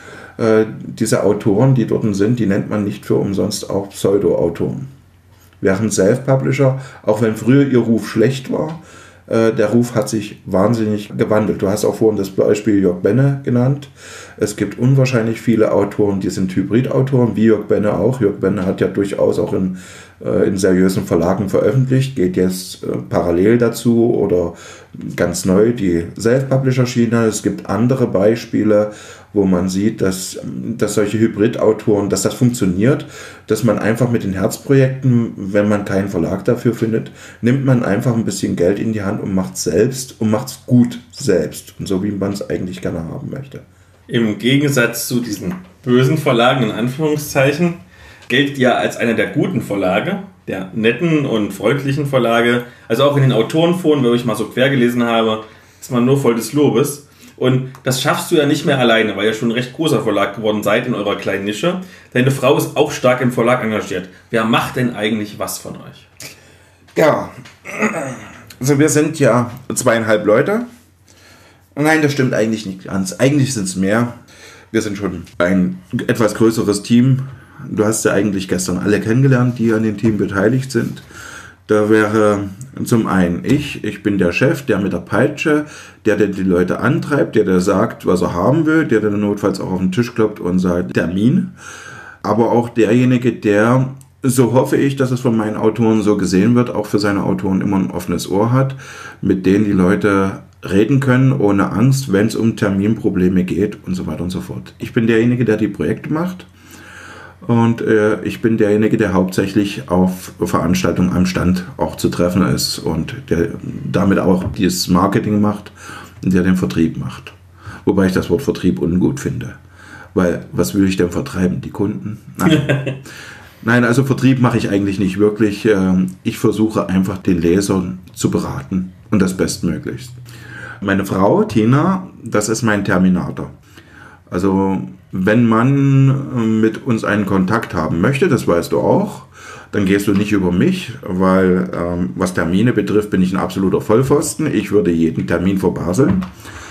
S2: Äh, diese Autoren, die dort sind, die nennt man nicht für umsonst auch Pseudo-Autoren. Während Self-Publisher, auch wenn früher ihr Ruf schlecht war, äh, der Ruf hat sich wahnsinnig gewandelt. Du hast auch vorhin das Beispiel Jörg Benne genannt. Es gibt unwahrscheinlich viele Autoren, die sind Hybrid-Autoren, wie Jörg Benne auch. Jörg Benne hat ja durchaus auch in, äh, in seriösen Verlagen veröffentlicht, geht jetzt äh, parallel dazu oder ganz neu die Self-Publisher-Schiene. Es gibt andere Beispiele, wo man sieht, dass, dass solche Hybrid-Autoren, dass das funktioniert, dass man einfach mit den Herzprojekten, wenn man keinen Verlag dafür findet, nimmt man einfach ein bisschen Geld in die Hand und macht es selbst und macht es gut selbst und so, wie man es eigentlich gerne haben möchte.
S1: Im Gegensatz zu diesen bösen Verlagen, in Anführungszeichen, gilt ja als einer der guten Verlage, der netten und freundlichen Verlage, also auch in den Autorenforen, wo ich mal so quer gelesen habe, ist man nur voll des Lobes. Und das schaffst du ja nicht mehr alleine, weil ihr schon ein recht großer Verlag geworden seid in eurer kleinen Nische. Deine Frau ist auch stark im Verlag engagiert. Wer macht denn eigentlich was von euch?
S2: Ja, also wir sind ja zweieinhalb Leute. Nein, das stimmt eigentlich nicht ganz. Eigentlich sind es mehr. Wir sind schon ein etwas größeres Team. Du hast ja eigentlich gestern alle kennengelernt, die an dem Team beteiligt sind. Da wäre zum einen ich, ich bin der Chef, der mit der Peitsche, der, der die Leute antreibt, der, der sagt, was er haben will, der, der notfalls auch auf den Tisch klopft und sagt, Termin. Aber auch derjenige, der, so hoffe ich, dass es von meinen Autoren so gesehen wird, auch für seine Autoren immer ein offenes Ohr hat, mit denen die Leute reden können, ohne Angst, wenn es um Terminprobleme geht und so weiter und so fort. Ich bin derjenige, der die Projekte macht. Und äh, ich bin derjenige, der hauptsächlich auf Veranstaltungen am Stand auch zu treffen ist und der damit auch dieses Marketing macht und der den Vertrieb macht. Wobei ich das Wort Vertrieb ungut finde. Weil, was will ich denn vertreiben? Die Kunden? Nein. Nein, also Vertrieb mache ich eigentlich nicht wirklich. Ich versuche einfach den Leser zu beraten und das bestmöglichst. Meine Frau, Tina, das ist mein Terminator. Also wenn man mit uns einen Kontakt haben möchte, das weißt du auch, dann gehst du nicht über mich, weil ähm, was Termine betrifft, bin ich ein absoluter Vollpfosten. Ich würde jeden Termin verbaseln.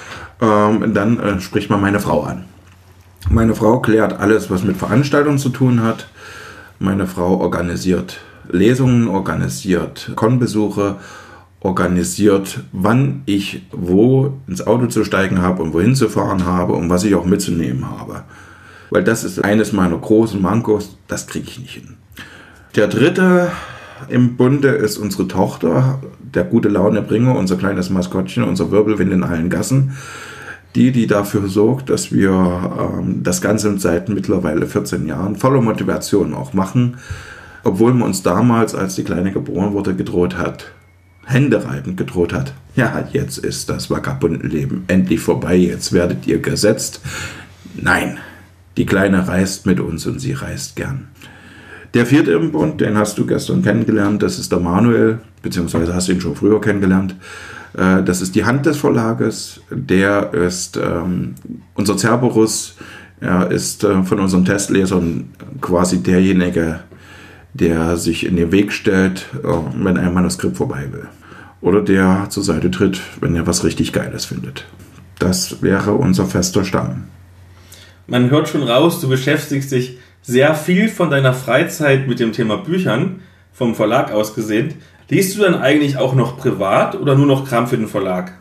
S2: Ähm, dann äh, spricht man meine Frau an. Meine Frau klärt alles, was mit Veranstaltungen zu tun hat. Meine Frau organisiert Lesungen, organisiert Konbesuche, organisiert, wann ich wo ins Auto zu steigen habe und wohin zu fahren habe und was ich auch mitzunehmen habe. Weil das ist eines meiner großen Mankos, das kriege ich nicht hin. Der dritte im Bunde ist unsere Tochter, der gute Launebringer, unser kleines Maskottchen, unser Wirbelwind in allen Gassen. Die, die dafür sorgt, dass wir ähm, das Ganze seit mittlerweile vierzehn Jahren voller Motivation auch machen, obwohl man uns damals, als die Kleine geboren wurde, gedroht hat, händereibend gedroht hat. Ja, jetzt ist das Vagabundenleben endlich vorbei, jetzt werdet ihr gesetzt. Nein, die Kleine reist mit uns und sie reist gern. Der vierte im Bund, den hast du gestern kennengelernt, das ist der Manuel, beziehungsweise hast du ihn schon früher kennengelernt. Das ist die Hand des Verlages, der ist ähm, unser Cerberus, er ist äh, von unseren Testlesern quasi derjenige, der sich in den Weg stellt, äh, wenn ein Manuskript vorbei will. Oder der zur Seite tritt, wenn er was richtig Geiles findet. Das wäre unser fester Stamm.
S1: Man hört schon raus, du beschäftigst dich sehr viel von deiner Freizeit mit dem Thema Büchern, vom Verlag aus gesehen. Liest du dann eigentlich auch noch privat oder nur noch Kram für den Verlag?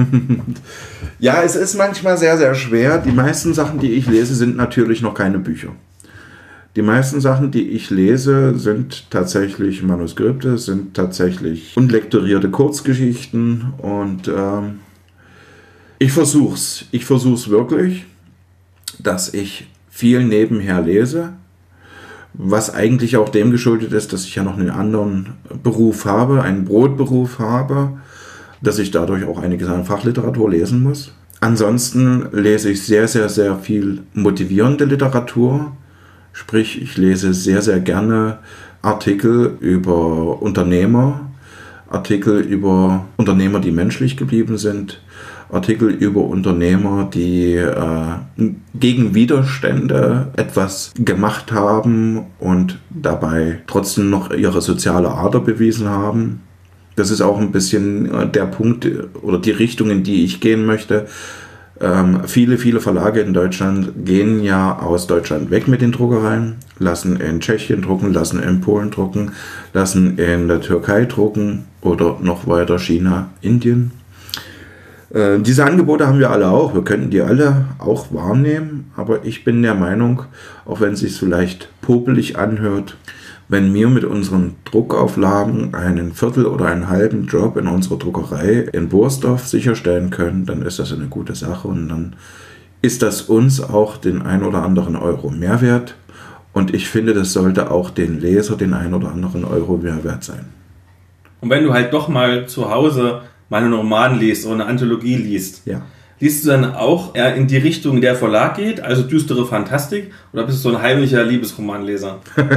S2: Ja, es ist manchmal sehr, sehr schwer. Die meisten Sachen, die ich lese, sind natürlich noch keine Bücher. Die meisten Sachen, die ich lese, sind tatsächlich Manuskripte, sind tatsächlich unlektorierte Kurzgeschichten und ähm, ich versuch's. Ich versuch's wirklich, dass ich viel nebenher lese. Was eigentlich auch dem geschuldet ist, dass ich ja noch einen anderen Beruf habe, einen Brotberuf habe, dass ich dadurch auch einiges an Fachliteratur lesen muss. Ansonsten lese ich sehr, sehr, sehr viel motivierende Literatur. Sprich, ich lese sehr, sehr gerne Artikel über Unternehmer, Artikel über Unternehmer, die menschlich geblieben sind, Artikel über Unternehmer, die äh, gegen Widerstände etwas gemacht haben und dabei trotzdem noch ihre soziale Ader bewiesen haben. Das ist auch ein bisschen der Punkt oder die Richtung, in die ich gehen möchte. Ähm, viele, viele Verlage in Deutschland gehen ja aus Deutschland weg mit den Druckereien, lassen in Tschechien drucken, lassen in Polen drucken, lassen in der Türkei drucken oder noch weiter China, Indien. Äh, diese Angebote haben wir alle auch. Wir könnten die alle auch wahrnehmen, aber ich bin der Meinung, auch wenn es sich vielleicht popelig anhört, wenn wir mit unseren Druckauflagen einen Viertel oder einen halben Job in unserer Druckerei in Borsdorf sicherstellen können, dann ist das eine gute Sache und dann ist das uns auch den ein oder anderen Euro mehr wert und ich finde, das sollte auch den Leser den ein oder anderen Euro mehr wert sein.
S1: Und wenn du halt doch mal zu Hause mal einen Roman liest oder eine Anthologie liest,
S2: ja.
S1: Liest du dann auch eher in die Richtung, in der Verlag geht, also düstere Fantastik, oder bist du so ein heimlicher Liebesromanleser?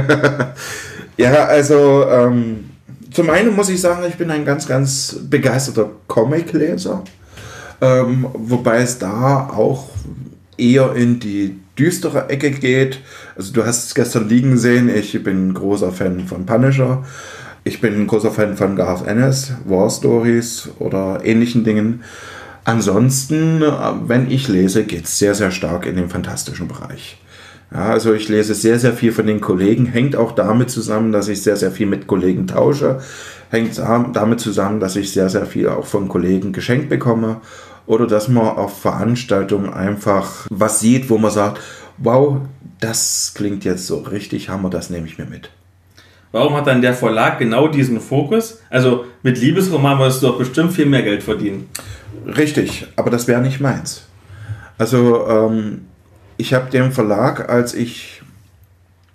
S2: Ja, also ähm, zum einen muss ich sagen, ich bin ein ganz, ganz begeisterter Comicleser, ähm, wobei es da auch eher in die düstere Ecke geht. Also du hast es gestern liegen sehen, ich bin ein großer Fan von Punisher. Ich bin ein großer Fan von Garth Ennis, War Stories oder ähnlichen Dingen. Ansonsten, wenn ich lese, geht es sehr, sehr stark in den fantastischen Bereich. Ja, also ich lese sehr, sehr viel von den Kollegen, hängt auch damit zusammen, dass ich sehr, sehr viel mit Kollegen tausche, hängt damit zusammen, dass ich sehr, sehr viel auch von Kollegen geschenkt bekomme oder dass man auf Veranstaltungen einfach was sieht, wo man sagt, wow, das klingt jetzt so richtig Hammer, das nehme ich mir mit.
S1: Warum hat dann der Verlag genau diesen Fokus? Also mit Liebesroman wirst du doch bestimmt viel mehr Geld verdienen.
S2: Richtig, aber das wäre nicht meins. Also ähm, ich habe dem Verlag, als ich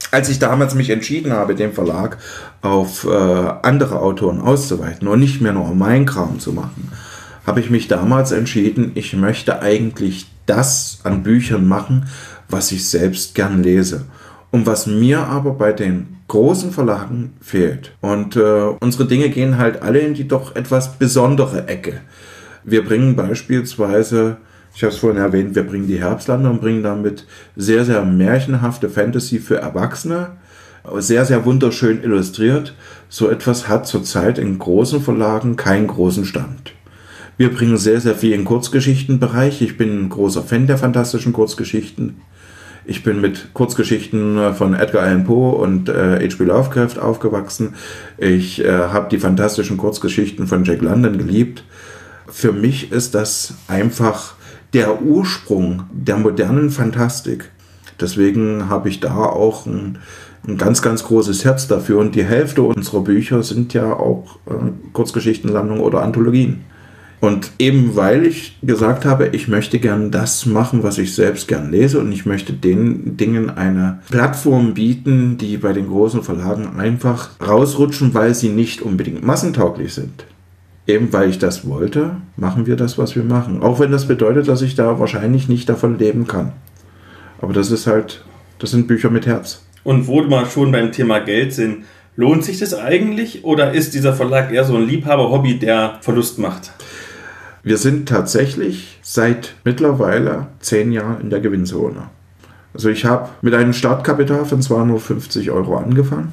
S2: Als ich damals mich entschieden habe, den Verlag auf äh, andere Autoren auszuweiten und nicht mehr nur meinen Kram zu machen, habe ich mich damals entschieden, ich möchte eigentlich das an Büchern machen, was ich selbst gern lese. Und was mir aber bei den großen Verlagen fehlt. Und äh, unsere Dinge gehen halt alle in die doch etwas besondere Ecke. Wir bringen beispielsweise, ich habe es vorhin erwähnt, wir bringen die Herbstlande und bringen damit sehr, sehr märchenhafte Fantasy für Erwachsene. Sehr, sehr wunderschön illustriert. So etwas hat zurzeit in großen Verlagen keinen großen Stand. Wir bringen sehr, sehr viel im Kurzgeschichtenbereich. Ich bin ein großer Fan der fantastischen Kurzgeschichten. Ich bin mit Kurzgeschichten von Edgar Allan Poe und äh, H P Lovecraft aufgewachsen. Ich äh, habe die fantastischen Kurzgeschichten von Jack London geliebt. Für mich ist das einfach der Ursprung der modernen Fantastik. Deswegen habe ich da auch ein, ein ganz, ganz großes Herz dafür. Und die Hälfte unserer Bücher sind ja auch äh, Kurzgeschichtensammlungen oder Anthologien. Und eben weil ich gesagt habe, ich möchte gern das machen, was ich selbst gern lese und ich möchte den Dingen eine Plattform bieten, die bei den großen Verlagen einfach rausrutschen, weil sie nicht unbedingt massentauglich sind. Eben weil ich das wollte, machen wir das, was wir machen. Auch wenn das bedeutet, dass ich da wahrscheinlich nicht davon leben kann. Aber das ist halt, das sind Bücher mit Herz.
S1: Und wo wir schon beim Thema Geld sind, lohnt sich das eigentlich oder ist dieser Verlag eher so ein Liebhaber-Hobby, der Verlust macht?
S2: Wir sind tatsächlich seit mittlerweile zehn Jahren in der Gewinnzone. Also ich habe mit einem Startkapital von zweihundertfünfzig Euro angefangen.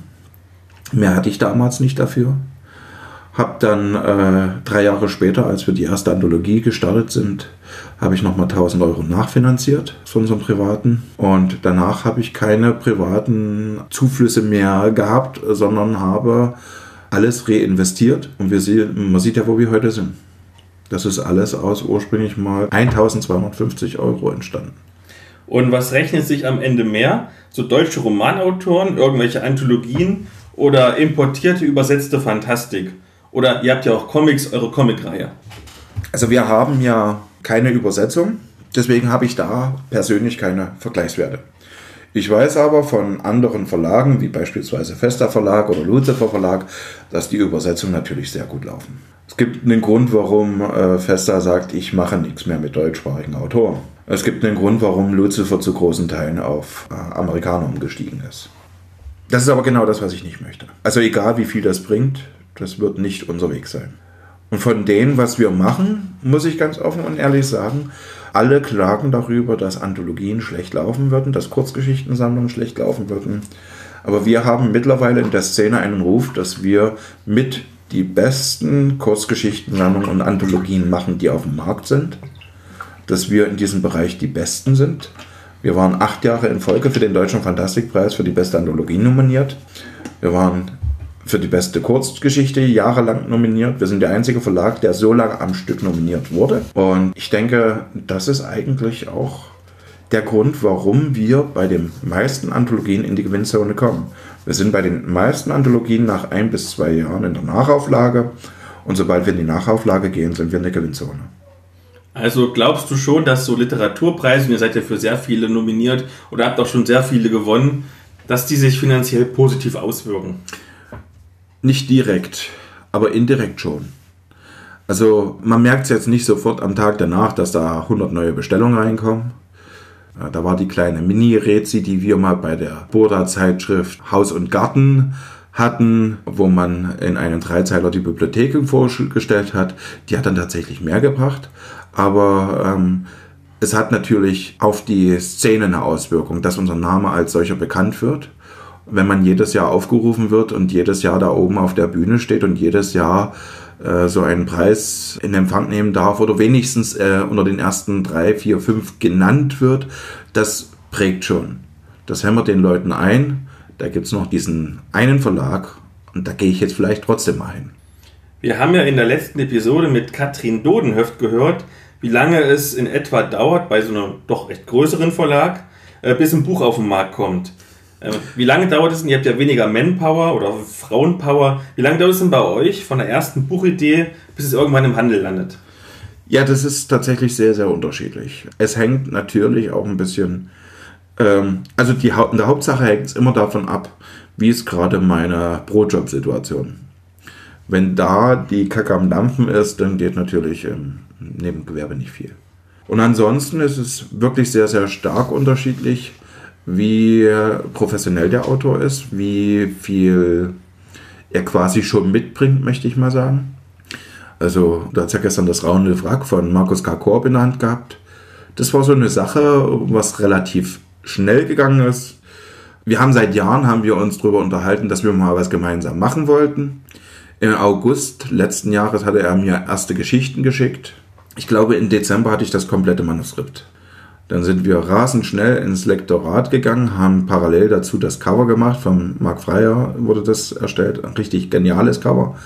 S2: Mehr hatte ich damals nicht dafür. Habe dann äh, drei Jahre später, als wir die erste Anthologie gestartet sind, habe ich nochmal tausend Euro nachfinanziert von unserem Privaten. Und danach habe ich keine privaten Zuflüsse mehr gehabt, sondern habe alles reinvestiert. Und wir sehen, man sieht ja, wo wir heute sind. Das ist alles aus ursprünglich mal eintausendzweihundertfünfzig Euro entstanden.
S1: Und was rechnet sich am Ende mehr? So deutsche Romanautoren, irgendwelche Anthologien oder importierte, übersetzte Fantastik? Oder ihr habt ja auch Comics, eure Comicreihe.
S2: Also wir haben ja keine Übersetzung, deswegen habe ich da persönlich keine Vergleichswerte. Ich weiß aber von anderen Verlagen, wie beispielsweise Vesta Verlag oder Lucifer Verlag, dass die Übersetzungen natürlich sehr gut laufen. Es gibt einen Grund, warum äh, Vesta sagt, ich mache nichts mehr mit deutschsprachigen Autoren. Es gibt einen Grund, warum Lucifer zu großen Teilen auf äh, Amerikaner umgestiegen ist. Das ist aber genau das, was ich nicht möchte. Also egal, wie viel das bringt, das wird nicht unser Weg sein. Und von dem, was wir machen, muss ich ganz offen und ehrlich sagen, alle klagen darüber, dass Anthologien schlecht laufen würden, dass Kurzgeschichtensammlungen schlecht laufen würden. Aber wir haben mittlerweile in der Szene einen Ruf, dass wir mit die besten Kurzgeschichtensammlungen und Anthologien machen, die auf dem Markt sind. Dass wir in diesem Bereich die Besten sind. Wir waren acht Jahre in Folge für den Deutschen Fantastikpreis für die beste Anthologie nominiert. Wir waren für die beste Kurzgeschichte jahrelang nominiert. Wir sind der einzige Verlag, der so lange am Stück nominiert wurde. Und ich denke, das ist eigentlich auch der Grund, warum wir bei den meisten Anthologien in die Gewinnzone kommen. Wir sind bei den meisten Anthologien nach ein bis zwei Jahren in der Nachauflage. Und sobald wir in die Nachauflage gehen, sind wir in der Gewinnzone.
S1: Also glaubst du schon, dass so Literaturpreise, und ihr seid ja für sehr viele nominiert oder habt auch schon sehr viele gewonnen, dass die sich finanziell positiv auswirken?
S2: Nicht direkt, aber indirekt schon. Also man merkt es jetzt nicht sofort am Tag danach, dass da hundert neue Bestellungen reinkommen. Da war die kleine Mini-Rezi, die wir mal bei der Burda-Zeitschrift Haus und Garten hatten, wo man in einen Dreizeiler die Bibliothek vorgestellt hat. Die hat dann tatsächlich mehr gebracht, aber ähm, es hat natürlich auf die Szene eine Auswirkung, dass unser Name als solcher bekannt wird. Wenn man jedes Jahr aufgerufen wird und jedes Jahr da oben auf der Bühne steht und jedes Jahr äh, so einen Preis in Empfang nehmen darf oder wenigstens äh, unter den ersten drei, vier, fünf genannt wird, das prägt schon. Das hämmert den Leuten ein. Da gibt es noch diesen einen Verlag und da gehe ich jetzt vielleicht trotzdem mal hin.
S1: Wir haben ja in der letzten Episode mit Katrin Dodenhöft gehört, wie lange es in etwa dauert bei so einem doch recht größeren Verlag, äh, bis ein Buch auf den Markt kommt. Wie lange dauert es denn? Ihr habt ja weniger Manpower oder Frauenpower. Wie lange dauert es denn bei euch von der ersten Buchidee, bis es irgendwann im Handel landet?
S2: Ja, das ist tatsächlich sehr, sehr unterschiedlich. Es hängt natürlich auch ein bisschen Ähm, also die, in der Hauptsache hängt es immer davon ab, wie ist gerade meine Brotjob-Situation. Wenn da die Kacke am Dampfen ist, dann geht natürlich im Nebengewerbe nicht viel. Und ansonsten ist es wirklich sehr, sehr stark unterschiedlich, wie professionell der Autor ist, wie viel er quasi schon mitbringt, möchte ich mal sagen. Also, da hat es ja gestern das Rauende Wrack von Markus K. Korb in der Hand gehabt. Das war so eine Sache, was relativ schnell gegangen ist. Wir haben seit Jahren haben wir uns darüber unterhalten, dass wir mal was gemeinsam machen wollten. Im August letzten Jahres hatte er mir erste Geschichten geschickt. Ich glaube, im Dezember hatte ich das komplette Manuskript. Dann sind wir rasend schnell ins Lektorat gegangen, haben parallel dazu das Cover gemacht. Von Marc Freier wurde das erstellt. Ein richtig geniales Cover.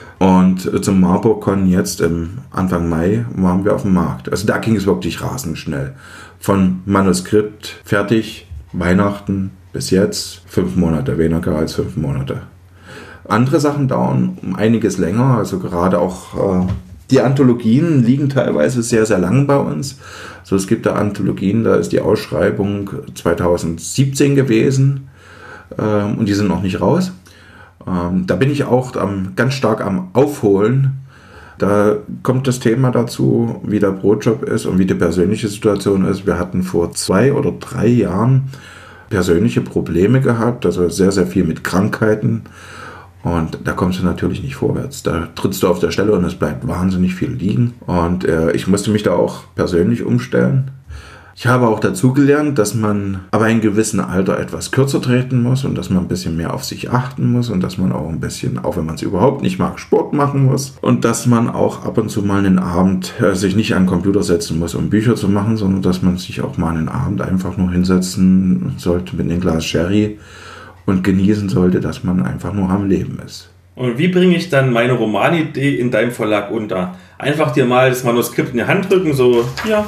S2: Und zum MarburgCon jetzt im Anfang Mai waren wir auf dem Markt. Also da ging es wirklich rasend schnell. Von Manuskript fertig, Weihnachten bis jetzt, fünf Monate, weniger als fünf Monate. Andere Sachen dauern um einiges länger, also gerade auch äh, die Anthologien liegen teilweise sehr, sehr lang bei uns. Also es gibt da Anthologien, da ist die Ausschreibung zwanzig siebzehn gewesen ähm, und die sind noch nicht raus. Ähm, da bin ich auch am, ganz stark am Aufholen. Da kommt das Thema dazu, wie der Brotjob ist und wie die persönliche Situation ist. Wir hatten vor zwei oder drei Jahren persönliche Probleme gehabt, also sehr, sehr viel mit Krankheiten. Und da kommst du natürlich nicht vorwärts. Da trittst du auf der Stelle und es bleibt wahnsinnig viel liegen. Und äh, ich musste mich da auch persönlich umstellen. Ich habe auch dazu gelernt, dass man aber in einem gewissen Alter etwas kürzer treten muss und dass man ein bisschen mehr auf sich achten muss und dass man auch ein bisschen, auch wenn man es überhaupt nicht mag, Sport machen muss und dass man auch ab und zu mal einen Abend äh, sich nicht an den Computer setzen muss, um Bücher zu machen, sondern dass man sich auch mal einen Abend einfach nur hinsetzen sollte mit einem Glas Sherry und genießen sollte, dass man einfach nur am Leben ist.
S1: Und wie bringe ich dann meine Romanidee in deinem Verlag unter? Einfach dir mal das Manuskript in die Hand drücken, so, ja.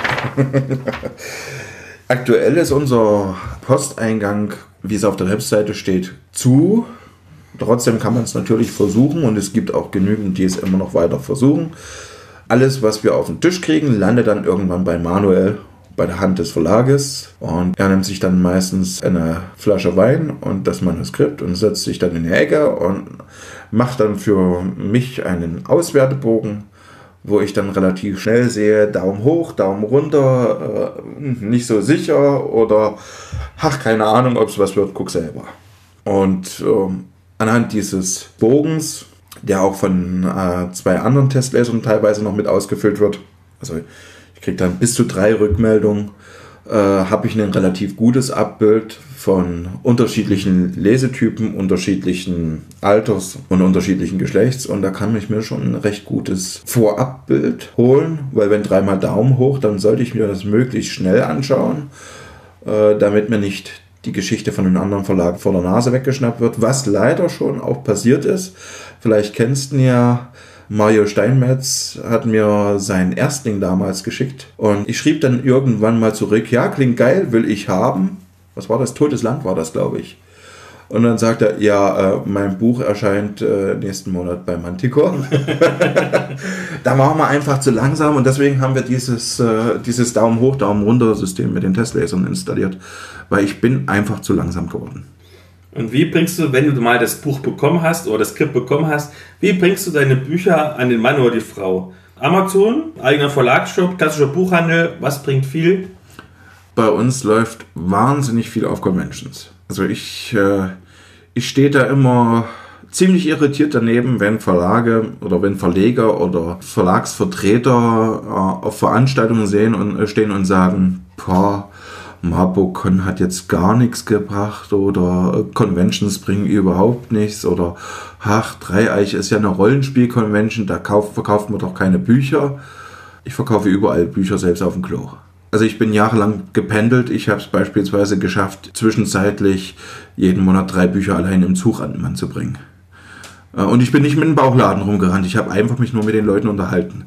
S2: Aktuell ist unser Posteingang, wie es auf der Webseite steht, zu. Trotzdem kann man es natürlich versuchen und es gibt auch genügend, die es immer noch weiter versuchen. Alles, was wir auf den Tisch kriegen, landet dann irgendwann bei Manuel, bei der Hand des Verlages, und er nimmt sich dann meistens eine Flasche Wein und das Manuskript und setzt sich dann in die Ecke und macht dann für mich einen Auswertebogen, wo ich dann relativ schnell sehe, Daumen hoch, Daumen runter, äh, nicht so sicher oder ach, keine Ahnung, ob es was wird, guck selber. Und äh, anhand dieses Bogens, der auch von äh, zwei anderen Testlesern teilweise noch mit ausgefüllt wird, also ich kriege dann bis zu drei Rückmeldungen, äh, habe ich ein relativ gutes Abbild von unterschiedlichen Lesetypen, unterschiedlichen Alters und unterschiedlichen Geschlechts, und da kann ich mir schon ein recht gutes Vorabbild holen, weil wenn dreimal Daumen hoch, dann sollte ich mir das möglichst schnell anschauen, äh, damit mir nicht die Geschichte von einem anderen Verlag vor der Nase weggeschnappt wird, was leider schon auch passiert ist. Vielleicht kennst du ja, Mario Steinmetz hat mir seinen Erstling damals geschickt und ich schrieb dann irgendwann mal zurück, ja, klingt geil, will ich haben. Was war das? Totes Land war das, glaube ich. Und dann sagt er, ja, äh, mein Buch erscheint äh, nächsten Monat bei Manticore. Da waren wir einfach zu langsam und deswegen haben wir dieses, äh, dieses Daumen hoch, Daumen runter System mit den Testlesern installiert, weil ich bin einfach zu langsam geworden.
S1: Und wie bringst du, wenn du mal das Buch bekommen hast oder das Skript bekommen hast, wie bringst du deine Bücher an den Mann oder die Frau? Amazon, eigener Verlagsshop, klassischer Buchhandel, was bringt viel?
S2: Bei uns läuft wahnsinnig viel auf Conventions. Also ich, äh, ich stehe da immer ziemlich irritiert daneben, wenn Verlage oder wenn Verleger oder Verlagsvertreter äh, auf Veranstaltungen sehen und, äh, stehen und sagen, boah, MarburgCon hat jetzt gar nichts gebracht oder Conventions bringen überhaupt nichts oder ach, Dreieich ist ja eine Rollenspiel-Convention, da kauf, verkauft man doch keine Bücher. Ich verkaufe überall Bücher, selbst auf dem Klo. Also ich bin jahrelang gependelt, ich habe es beispielsweise geschafft, zwischenzeitlich jeden Monat drei Bücher allein im Zug an den Mann zu bringen. Und ich bin nicht mit dem Bauchladen rumgerannt, ich habe einfach mich nur mit den Leuten unterhalten.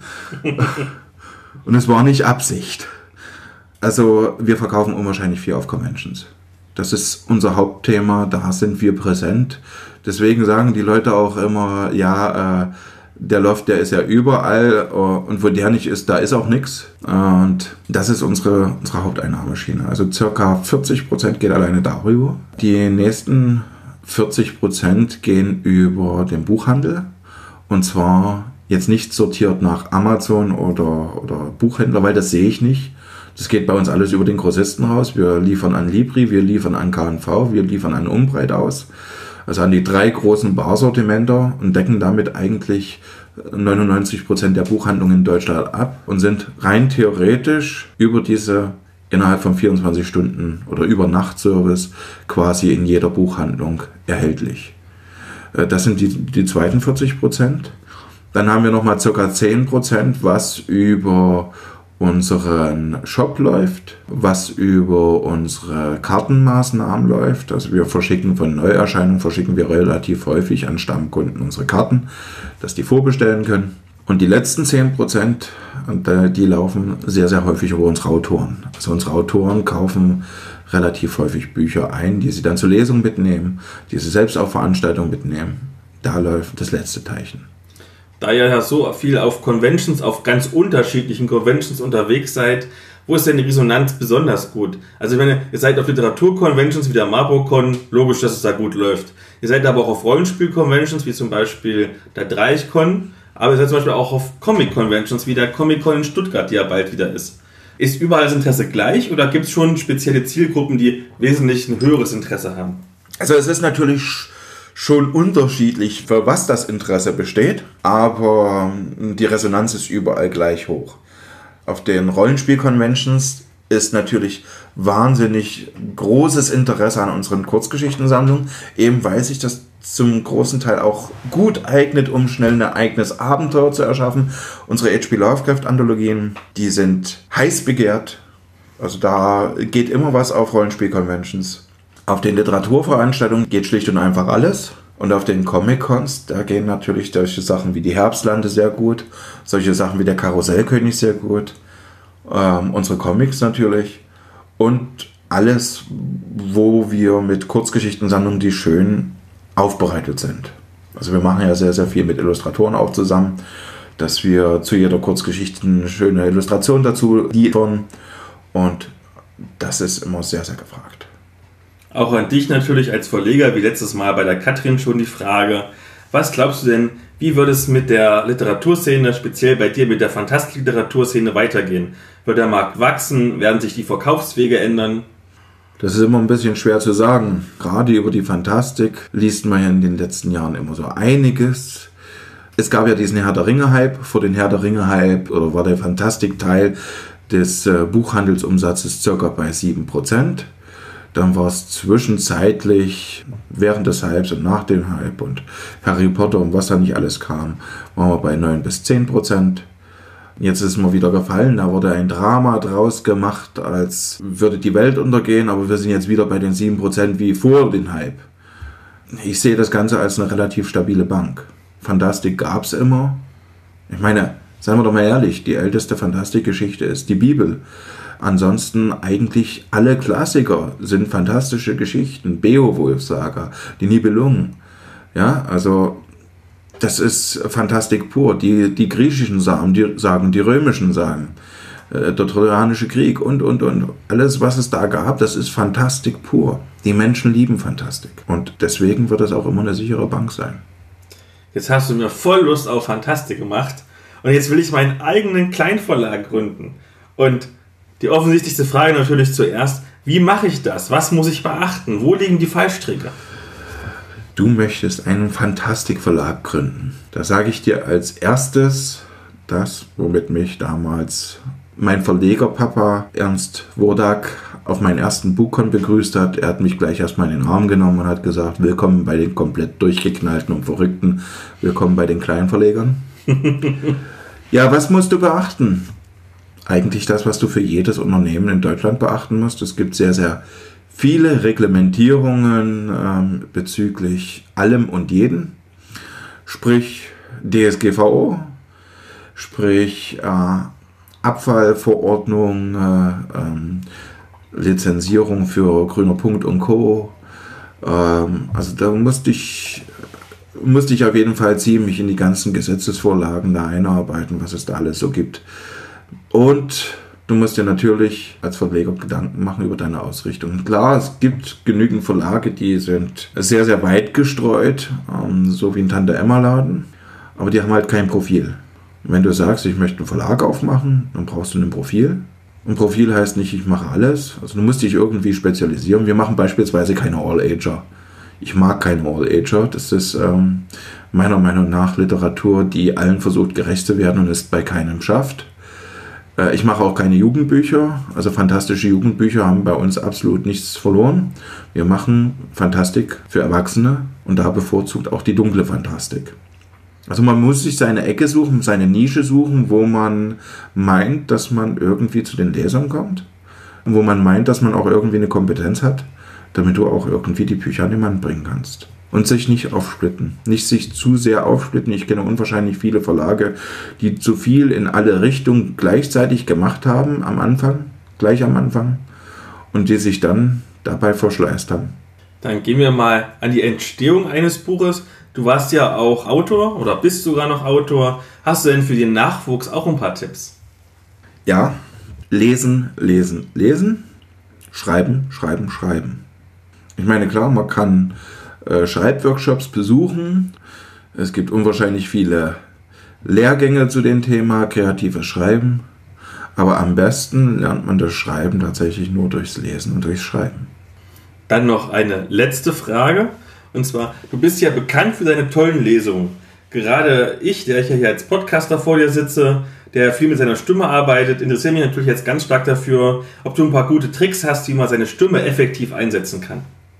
S2: Und es war nicht Absicht. Also wir verkaufen unwahrscheinlich viel auf Conventions. Das ist unser Hauptthema, da sind wir präsent. Deswegen sagen die Leute auch immer, ja, äh, Der Loft, der ist ja überall und wo der nicht ist, da ist auch nichts. Und das ist unsere, unsere Haupteinnahmeschiene. Also circa vierzig Prozent geht alleine darüber. Die nächsten vierzig Prozent gehen über den Buchhandel. Und zwar jetzt nicht sortiert nach Amazon oder, oder Buchhändler, weil das sehe ich nicht. Das geht bei uns alles über den Grossisten raus. Wir liefern an Libri, wir liefern an K und V, wir liefern an Umbreit aus. Also an die drei großen Barsortimenter und decken damit eigentlich neunundneunzig Prozent der Buchhandlungen in Deutschland ab und sind rein theoretisch über diese innerhalb von vierundzwanzig Stunden oder über Nachtservice quasi in jeder Buchhandlung erhältlich. Das sind die, die zweiten vierzig Prozent. Dann haben wir nochmal ca. zehn Prozent, was über unseren Shop läuft, was über unsere Kartenmaßnahmen läuft. Also wir verschicken von Neuerscheinungen, verschicken wir relativ häufig an Stammkunden unsere Karten, dass die vorbestellen können. Und die letzten zehn Prozent, die laufen sehr, sehr häufig über unsere Autoren. Also unsere Autoren kaufen relativ häufig Bücher ein, die sie dann zur Lesung mitnehmen, die sie selbst auf Veranstaltungen mitnehmen. Da läuft das letzte Teilchen.
S1: Da ihr ja so viel auf Conventions, auf ganz unterschiedlichen Conventions unterwegs seid, wo ist denn die Resonanz besonders gut? Also wenn ihr, ihr seid auf Literatur-Conventions wie der Marburg-Con, logisch, dass es da gut läuft. Ihr seid aber auch auf Rollenspiel-Conventions wie zum Beispiel der Dreichcon, aber ihr seid zum Beispiel auch auf Comic-Conventions wie der Comic-Con in Stuttgart, die ja bald wieder ist. Ist überall das Interesse gleich oder gibt es schon spezielle Zielgruppen, die wesentlich ein höheres Interesse haben?
S2: Also es ist natürlich schon unterschiedlich, für was das Interesse besteht, aber die Resonanz ist überall gleich hoch. Auf den Rollenspiel-Conventions ist natürlich wahnsinnig großes Interesse an unseren Kurzgeschichtensammlungen, eben weil sich das zum großen Teil auch gut eignet, um schnell ein eigenes Abenteuer zu erschaffen. Unsere H P Lovecraft-Anthologien, die sind heiß begehrt, also da geht immer was auf Rollenspiel-Conventions. Auf den Literaturveranstaltungen geht schlicht und einfach alles. Und auf den Comic-Cons, da gehen natürlich solche Sachen wie die Herbstlande sehr gut, solche Sachen wie der Karussellkönig sehr gut, ähm, unsere Comics natürlich und alles, wo wir mit Kurzgeschichtensammlungen, die schön aufbereitet sind. Also wir machen ja sehr, sehr viel mit Illustratoren auch zusammen, dass wir zu jeder Kurzgeschichte eine schöne Illustration dazu liefern und das ist immer sehr, sehr gefragt.
S1: Auch an dich natürlich als Verleger, wie letztes Mal bei der Katrin schon die Frage, was glaubst du denn, wie wird es mit der Literaturszene, speziell bei dir mit der Fantastik-Literaturszene weitergehen? Wird der Markt wachsen? Werden sich die Verkaufswege ändern?
S2: Das ist immer ein bisschen schwer zu sagen. Gerade über die Fantastik liest man ja in den letzten Jahren immer so einiges. Es gab ja diesen Herr der Ringe-Hype. Vor dem Herr der Ringe-Hype oder war der Fantastik-Teil des äh, Buchhandelsumsatzes circa bei sieben Prozent. Dann war es zwischenzeitlich, während des Hypes und nach dem Hype und Harry Potter und was da nicht alles kam, waren wir bei neun bis zehn Prozent. Jetzt ist es mal wieder gefallen, da wurde ein Drama draus gemacht, als würde die Welt untergehen, aber wir sind jetzt wieder bei den sieben Prozent wie vor dem Hype. Ich sehe das Ganze als eine relativ stabile Bank. Fantastik gab es immer. Ich meine, seien wir doch mal ehrlich, die älteste Fantastikgeschichte ist die Bibel. Ansonsten eigentlich alle Klassiker sind fantastische Geschichten. Beowulf-Saga, die Nibelungen. Ja, also das ist Fantastik pur. Die, die griechischen Sagen, die, Sagen, die römischen Sagen, äh, der Trojanische Krieg und, und, und. Alles, was es da gab, das ist Fantastik pur. Die Menschen lieben Fantastik. Und deswegen wird es auch immer eine sichere Bank sein.
S1: Jetzt hast du mir voll Lust auf Fantastik gemacht. Und jetzt will ich meinen eigenen Kleinverlag gründen. Und die offensichtlichste Frage natürlich zuerst, wie mache ich das? Was muss ich beachten? Wo liegen die Fallstricke?
S2: Du möchtest einen Fantastikverlag gründen. Da sage ich dir als erstes das, womit mich damals mein Verlegerpapa Ernst Wodak auf meinen ersten Buchcon begrüßt hat. Er hat mich gleich erstmal in den Arm genommen und hat gesagt, willkommen bei den komplett durchgeknallten und Verrückten, willkommen bei den Kleinverlegern. Ja, was musst du beachten? Eigentlich das, was du für jedes Unternehmen in Deutschland beachten musst. Es gibt sehr, sehr viele Reglementierungen ähm, bezüglich allem und jedem. Sprich D S G V O, sprich äh, Abfallverordnung, äh, ähm, Lizenzierung für Grüner Punkt und Co. Ähm, also da musste ich musste ich auf jeden Fall ziemlich in die ganzen Gesetzesvorlagen da einarbeiten, was es da alles so gibt. Und du musst dir natürlich als Verleger Gedanken machen über deine Ausrichtung. Klar, es gibt genügend Verlage, die sind sehr, sehr weit gestreut, so wie ein Tante-Emma-Laden, aber die haben halt kein Profil. Wenn du sagst, ich möchte einen Verlag aufmachen, dann brauchst du ein Profil. Ein Profil heißt nicht, ich mache alles. Also du musst dich irgendwie spezialisieren. Wir machen beispielsweise keine All-Ager. Ich mag keine All-Ager. Das ist ähm, meiner Meinung nach Literatur, die allen versucht gerecht zu werden und es bei keinem schafft. Äh, ich mache auch keine Jugendbücher. Also fantastische Jugendbücher haben bei uns absolut nichts verloren. Wir machen Fantastik für Erwachsene und da bevorzugt auch die dunkle Fantastik. Also man muss sich seine Ecke suchen, seine Nische suchen, wo man meint, dass man irgendwie zu den Lesern kommt und wo man meint, dass man auch irgendwie eine Kompetenz hat, damit du auch irgendwie die Bücher an den Mann bringen kannst. Und sich nicht aufsplitten, nicht sich zu sehr aufsplitten. Ich kenne unwahrscheinlich viele Verlage, die zu viel in alle Richtungen gleichzeitig gemacht haben am Anfang, gleich am Anfang, und die sich dann dabei verschleißt haben.
S1: Dann gehen wir mal an die Entstehung eines Buches. Du warst ja auch Autor oder bist sogar noch Autor. Hast du denn für den Nachwuchs auch ein paar Tipps?
S2: Ja, lesen, lesen, lesen, schreiben, schreiben, schreiben. Ich meine, klar, man kann äh, Schreibworkshops besuchen. Es gibt unwahrscheinlich viele Lehrgänge zu dem Thema kreatives Schreiben. Aber am besten lernt man das Schreiben tatsächlich nur durchs Lesen und durchs Schreiben.
S1: Dann noch eine letzte Frage. Und zwar, du bist ja bekannt für deine tollen Lesungen. Gerade ich, der ich ja hier als Podcaster vor dir sitze, der viel mit seiner Stimme arbeitet, interessiert mich natürlich jetzt ganz stark dafür, ob du ein paar gute Tricks hast, wie man seine Stimme effektiv einsetzen kann.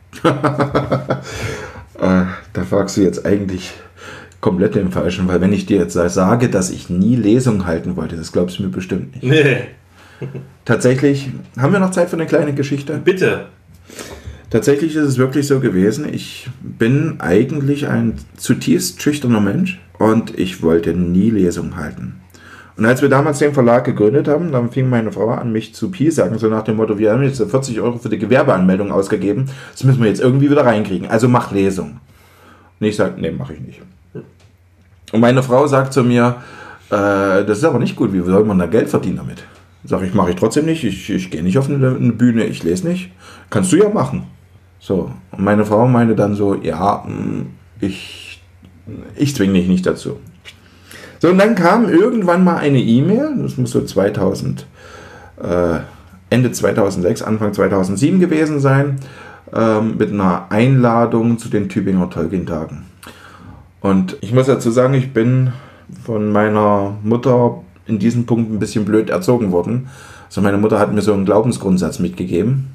S2: Da fragst du jetzt eigentlich komplett den Falschen, weil wenn ich dir jetzt sage, dass ich nie Lesungen halten wollte, das glaubst du mir bestimmt nicht.
S1: Nee.
S2: Tatsächlich, haben wir noch Zeit für eine kleine Geschichte?
S1: Bitte.
S2: Tatsächlich ist es wirklich so gewesen, ich bin eigentlich ein zutiefst schüchterner Mensch und ich wollte nie Lesungen halten. Und als wir damals den Verlag gegründet haben, dann fing meine Frau an, mich zu piesacken, so nach dem Motto, wir haben jetzt vierzig Euro für die Gewerbeanmeldung ausgegeben, das müssen wir jetzt irgendwie wieder reinkriegen, also mach Lesungen. Und ich sage, nee, mache ich nicht. Und meine Frau sagt zu mir, äh, das ist aber nicht gut, wie soll man da Geld verdienen damit? Sage ich, mache ich trotzdem nicht, ich, ich gehe nicht auf eine, eine Bühne, ich lese nicht. Kannst du ja machen. So, und meine Frau meinte dann so, ja, ich, ich zwinge dich nicht dazu. So, und dann kam irgendwann mal eine E-Mail, das muss so zweitausend, äh, Ende zweitausendsechs, Anfang zweitausendsieben gewesen sein, äh, mit einer Einladung zu den Tübinger Tolkien-Tagen. Und ich muss dazu sagen, ich bin von meiner Mutter in diesem Punkt ein bisschen blöd erzogen worden. Also meine Mutter hat mir so einen Glaubensgrundsatz mitgegeben.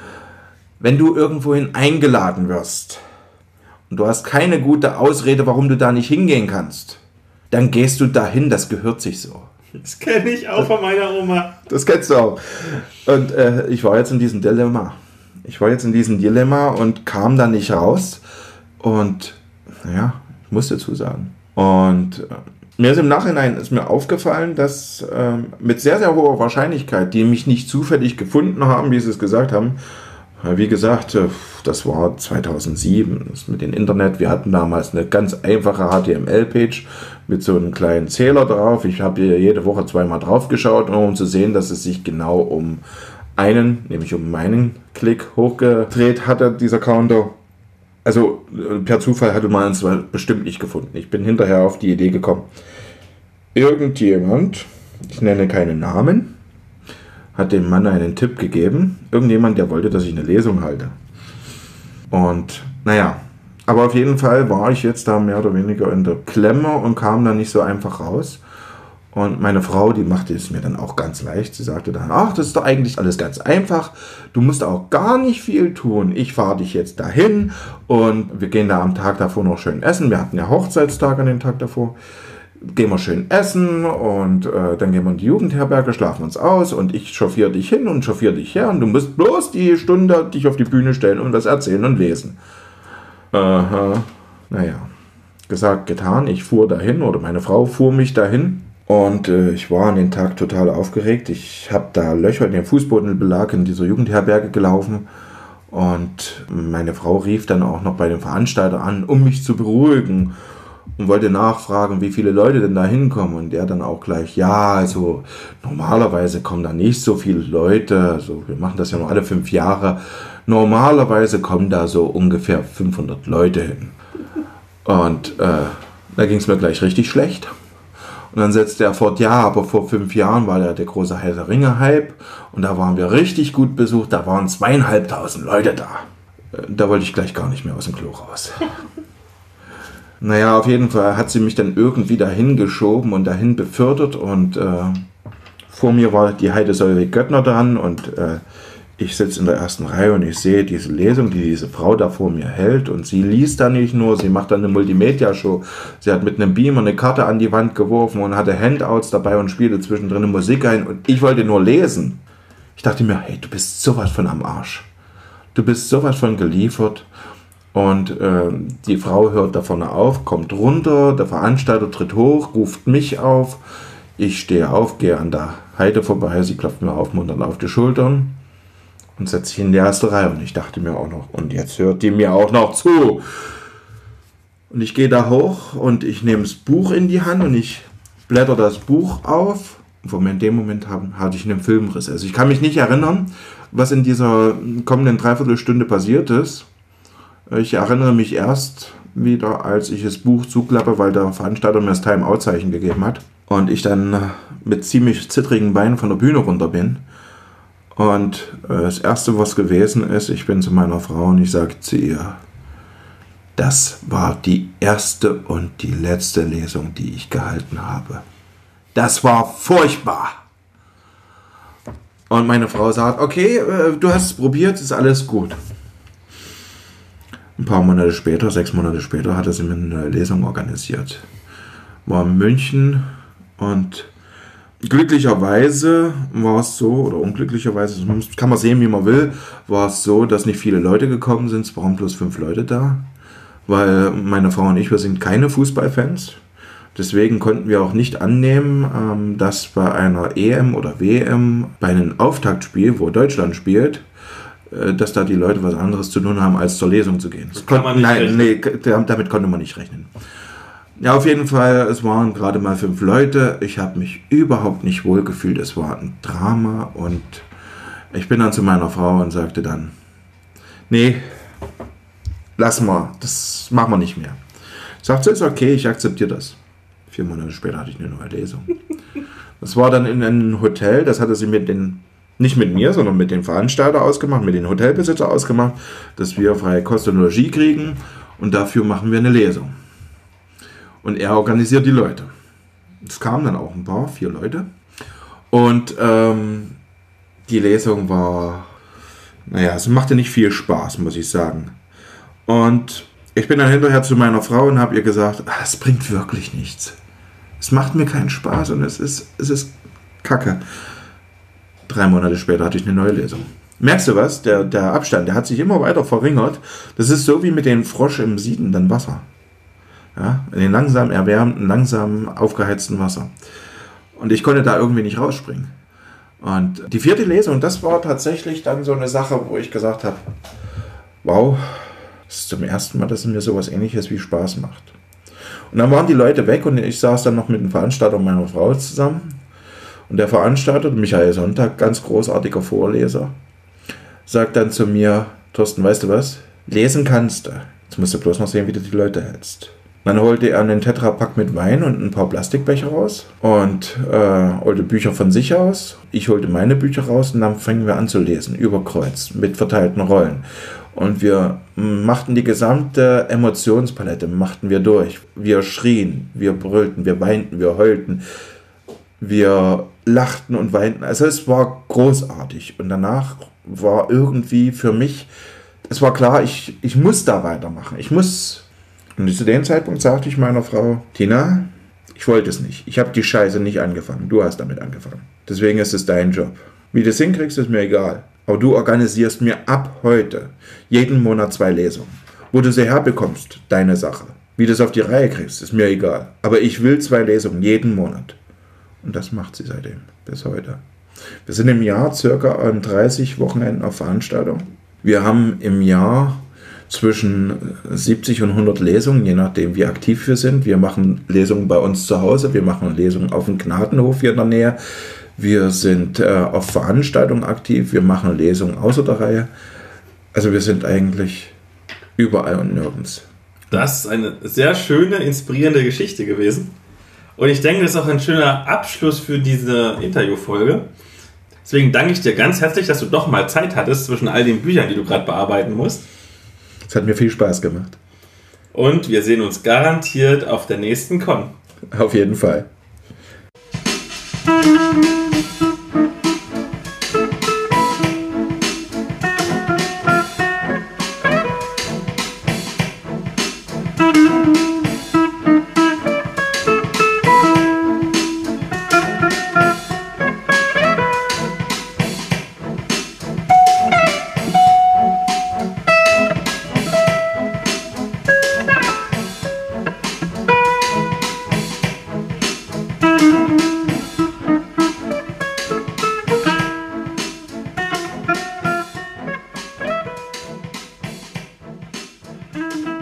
S2: Wenn du irgendwohin eingeladen wirst und du hast keine gute Ausrede, warum du da nicht hingehen kannst, dann gehst du dahin, das gehört sich so.
S1: Das kenne ich auch von meiner Oma.
S2: Das kennst du auch. Und äh, ich war jetzt in diesem Dilemma. Ich war jetzt in diesem Dilemma und kam da nicht raus. Und naja, ich muss dazu sagen. Und äh, mir ist im Nachhinein ist mir aufgefallen, dass äh, mit sehr, sehr hoher Wahrscheinlichkeit, die mich nicht zufällig gefunden haben, wie sie es gesagt haben, wie gesagt, das war zweitausendsieben, das mit dem Internet. Wir hatten damals eine ganz einfache H T M L-Page mit so einem kleinen Zähler drauf. Ich habe hier jede Woche zweimal drauf geschaut, um zu sehen, dass es sich genau um einen, nämlich um meinen Klick hochgedreht hatte, dieser Counter. Also per Zufall hatte man es bestimmt nicht gefunden. Ich bin hinterher auf die Idee gekommen. Irgendjemand, ich nenne keinen Namen, hat dem Mann einen Tipp gegeben. Irgendjemand, der wollte, dass ich eine Lesung halte. Und naja, aber auf jeden Fall war ich jetzt da mehr oder weniger in der Klemme und kam da nicht so einfach raus. Und meine Frau, die machte es mir dann auch ganz leicht. Sie sagte dann, ach, das ist doch eigentlich alles ganz einfach. Du musst auch gar nicht viel tun. Ich fahre dich jetzt dahin und wir gehen da am Tag davor noch schön essen. Wir hatten ja Hochzeitstag an den Tag davor. Gehen wir schön essen und äh, dann gehen wir in die Jugendherberge, schlafen uns aus und ich chauffiere dich hin und chauffiere dich her und du musst bloß die Stunde dich auf die Bühne stellen und was erzählen und lesen. Aha, naja, gesagt, getan, ich fuhr dahin oder meine Frau fuhr mich dahin und äh, ich war an den Tag total aufgeregt. Ich habe da Löcher in den Fußbodenbelag in dieser Jugendherberge gelaufen Und meine Frau rief dann auch noch bei dem Veranstalter an, um mich zu beruhigen und wollte nachfragen, wie viele Leute denn da hinkommen. Und der dann auch gleich, ja, also normalerweise kommen da nicht so viele Leute, also wir machen das ja nur alle fünf Jahre, normalerweise kommen da so ungefähr fünfhundert Leute hin. Und äh, da ging es mir gleich richtig schlecht. Und dann setzte er fort, ja, aber vor fünf Jahren war ja der große Herr der Ringe-Hype und da waren wir richtig gut besucht, da waren zweieinhalbtausend Leute da. Da wollte ich gleich gar nicht mehr aus dem Klo raus. Naja, auf jeden Fall hat sie mich dann irgendwie dahin geschoben und dahin befördert und äh, vor mir war die Heide Solveig Göttner dran und äh, ich sitze in der ersten Reihe und ich sehe diese Lesung, die diese Frau da vor mir hält und sie liest da nicht nur, sie macht dann eine Multimedia-Show. Sie hat mit einem Beamer eine Karte an die Wand geworfen und hatte Handouts dabei und spielte zwischendrin Musik ein und ich wollte nur lesen. Ich dachte mir, hey, du bist sowas von am Arsch. Du bist sowas von geliefert und äh, die Frau hört da vorne auf, kommt runter, der Veranstalter tritt hoch, ruft mich auf, ich stehe auf, gehe an der Heide vorbei, sie klopft mir aufmunternd auf die Schultern. Und setze sich in die erste Reihe. Und ich dachte mir auch noch, und jetzt hört die mir auch noch zu. Und ich gehe da hoch und ich nehme das Buch in die Hand und ich blätter das Buch auf. Und in dem Moment hatte ich einen Filmriss. Also ich kann mich nicht erinnern, was in dieser kommenden Dreiviertelstunde passiert ist. Ich erinnere mich erst wieder, als ich das Buch zuklappe, weil der Veranstalter mir das Time-Out-Zeichen gegeben hat. Und ich dann mit ziemlich zittrigen Beinen von der Bühne runter bin. Und das Erste, was gewesen ist, ich bin zu meiner Frau und ich sage zu ihr, das war die erste und die letzte Lesung, die ich gehalten habe. Das war furchtbar. Und meine Frau sagt, okay, du hast es probiert, ist alles gut. Ein paar Monate später, sechs Monate später, hatte sie mir eine Lesung organisiert. War in München und glücklicherweise war es so, oder unglücklicherweise, das kann man sehen, wie man will, war es so, dass nicht viele Leute gekommen sind, es waren bloß fünf Leute da, weil meine Frau und ich, wir sind keine Fußballfans, deswegen konnten wir auch nicht annehmen, dass bei einer E M oder W M, bei einem Auftaktspiel, wo Deutschland spielt, dass da die Leute was anderes zu tun haben, als zur Lesung zu gehen. Das kann man nicht Nein, nee, damit konnte man nicht rechnen. Ja, auf jeden Fall, es waren gerade mal fünf Leute. Ich habe mich überhaupt nicht wohl gefühlt. Es war ein Drama und ich bin dann zu meiner Frau und sagte dann, nee, lass mal, das machen wir nicht mehr. Sagt sie, ist okay, ich akzeptiere das. Vier Monate später hatte ich eine neue Lesung. Das war dann in einem Hotel, das hatte sie mit den, nicht mit mir, sondern mit dem Veranstalter ausgemacht, mit den Hotelbesitzer ausgemacht, dass wir freie Kost und Logis kriegen und dafür machen wir eine Lesung. Und er organisiert die Leute. Es kamen dann auch ein paar, vier Leute. Und ähm, die Lesung war, naja, es machte nicht viel Spaß, muss ich sagen. Und ich bin dann hinterher zu meiner Frau und habe ihr gesagt, ah, es bringt wirklich nichts. Es macht mir keinen Spaß und es ist, es ist Kacke. Drei Monate später hatte ich eine neue Lesung. Merkst du was? Der, der Abstand, der hat sich immer weiter verringert. Das ist so wie mit dem Frosch im siedenden Wasser. Ja, in den langsam erwärmten, langsam aufgeheizten Wasser. Und ich konnte da irgendwie nicht rausspringen. Und die vierte Lesung, das war tatsächlich dann so eine Sache, wo ich gesagt habe, wow, das ist zum ersten Mal, dass es mir sowas Ähnliches wie Spaß macht. Und dann waren die Leute weg und ich saß dann noch mit dem Veranstalter und meiner Frau zusammen. Und der Veranstalter, Michael Sonntag, ganz großartiger Vorleser, sagt dann zu mir, Thorsten, weißt du was? Lesen kannst du. Jetzt musst du bloß noch sehen, wie du die Leute hältst. Dann holte er einen Tetrapack mit Wein und ein paar Plastikbecher raus und äh, holte Bücher von sich aus. Ich holte meine Bücher raus und dann fingen wir an zu lesen, über Kreuz, mit verteilten Rollen. Und wir machten die gesamte Emotionspalette, machten wir durch. Wir schrien, wir brüllten, wir weinten, wir heulten, wir lachten und weinten. Also es war großartig. Und danach war irgendwie für mich, es war klar, ich, ich muss da weitermachen. Ich muss... Und zu dem Zeitpunkt sagte ich meiner Frau, Tina, ich wollte es nicht. Ich habe die Scheiße nicht angefangen. Du hast damit angefangen. Deswegen ist es dein Job. Wie du es hinkriegst, ist mir egal. Aber du organisierst mir ab heute jeden Monat zwei Lesungen. Wo du sie herbekommst, deine Sache. Wie du es auf die Reihe kriegst, ist mir egal. Aber ich will zwei Lesungen jeden Monat. Und das macht sie seitdem, bis heute. Wir sind im Jahr circa an dreißig Wochenenden auf Veranstaltung. Wir haben im Jahr zwischen siebzig und hundert Lesungen, je nachdem wie aktiv wir sind. Wir machen Lesungen bei uns zu Hause, wir machen Lesungen auf dem Gnadenhof hier in der Nähe. Wir sind äh, auf Veranstaltungen aktiv, wir machen Lesungen außer der Reihe. Also wir sind eigentlich überall und nirgends.
S1: Das ist eine sehr schöne, inspirierende Geschichte gewesen. Und ich denke, das ist auch ein schöner Abschluss für diese Interviewfolge. Deswegen danke ich dir ganz herzlich, dass du doch mal Zeit hattest zwischen all den Büchern, die du gerade bearbeiten musst.
S2: Es hat mir viel Spaß gemacht.
S1: Und wir sehen uns garantiert auf der nächsten Con.
S2: Auf jeden Fall.
S3: Thank you.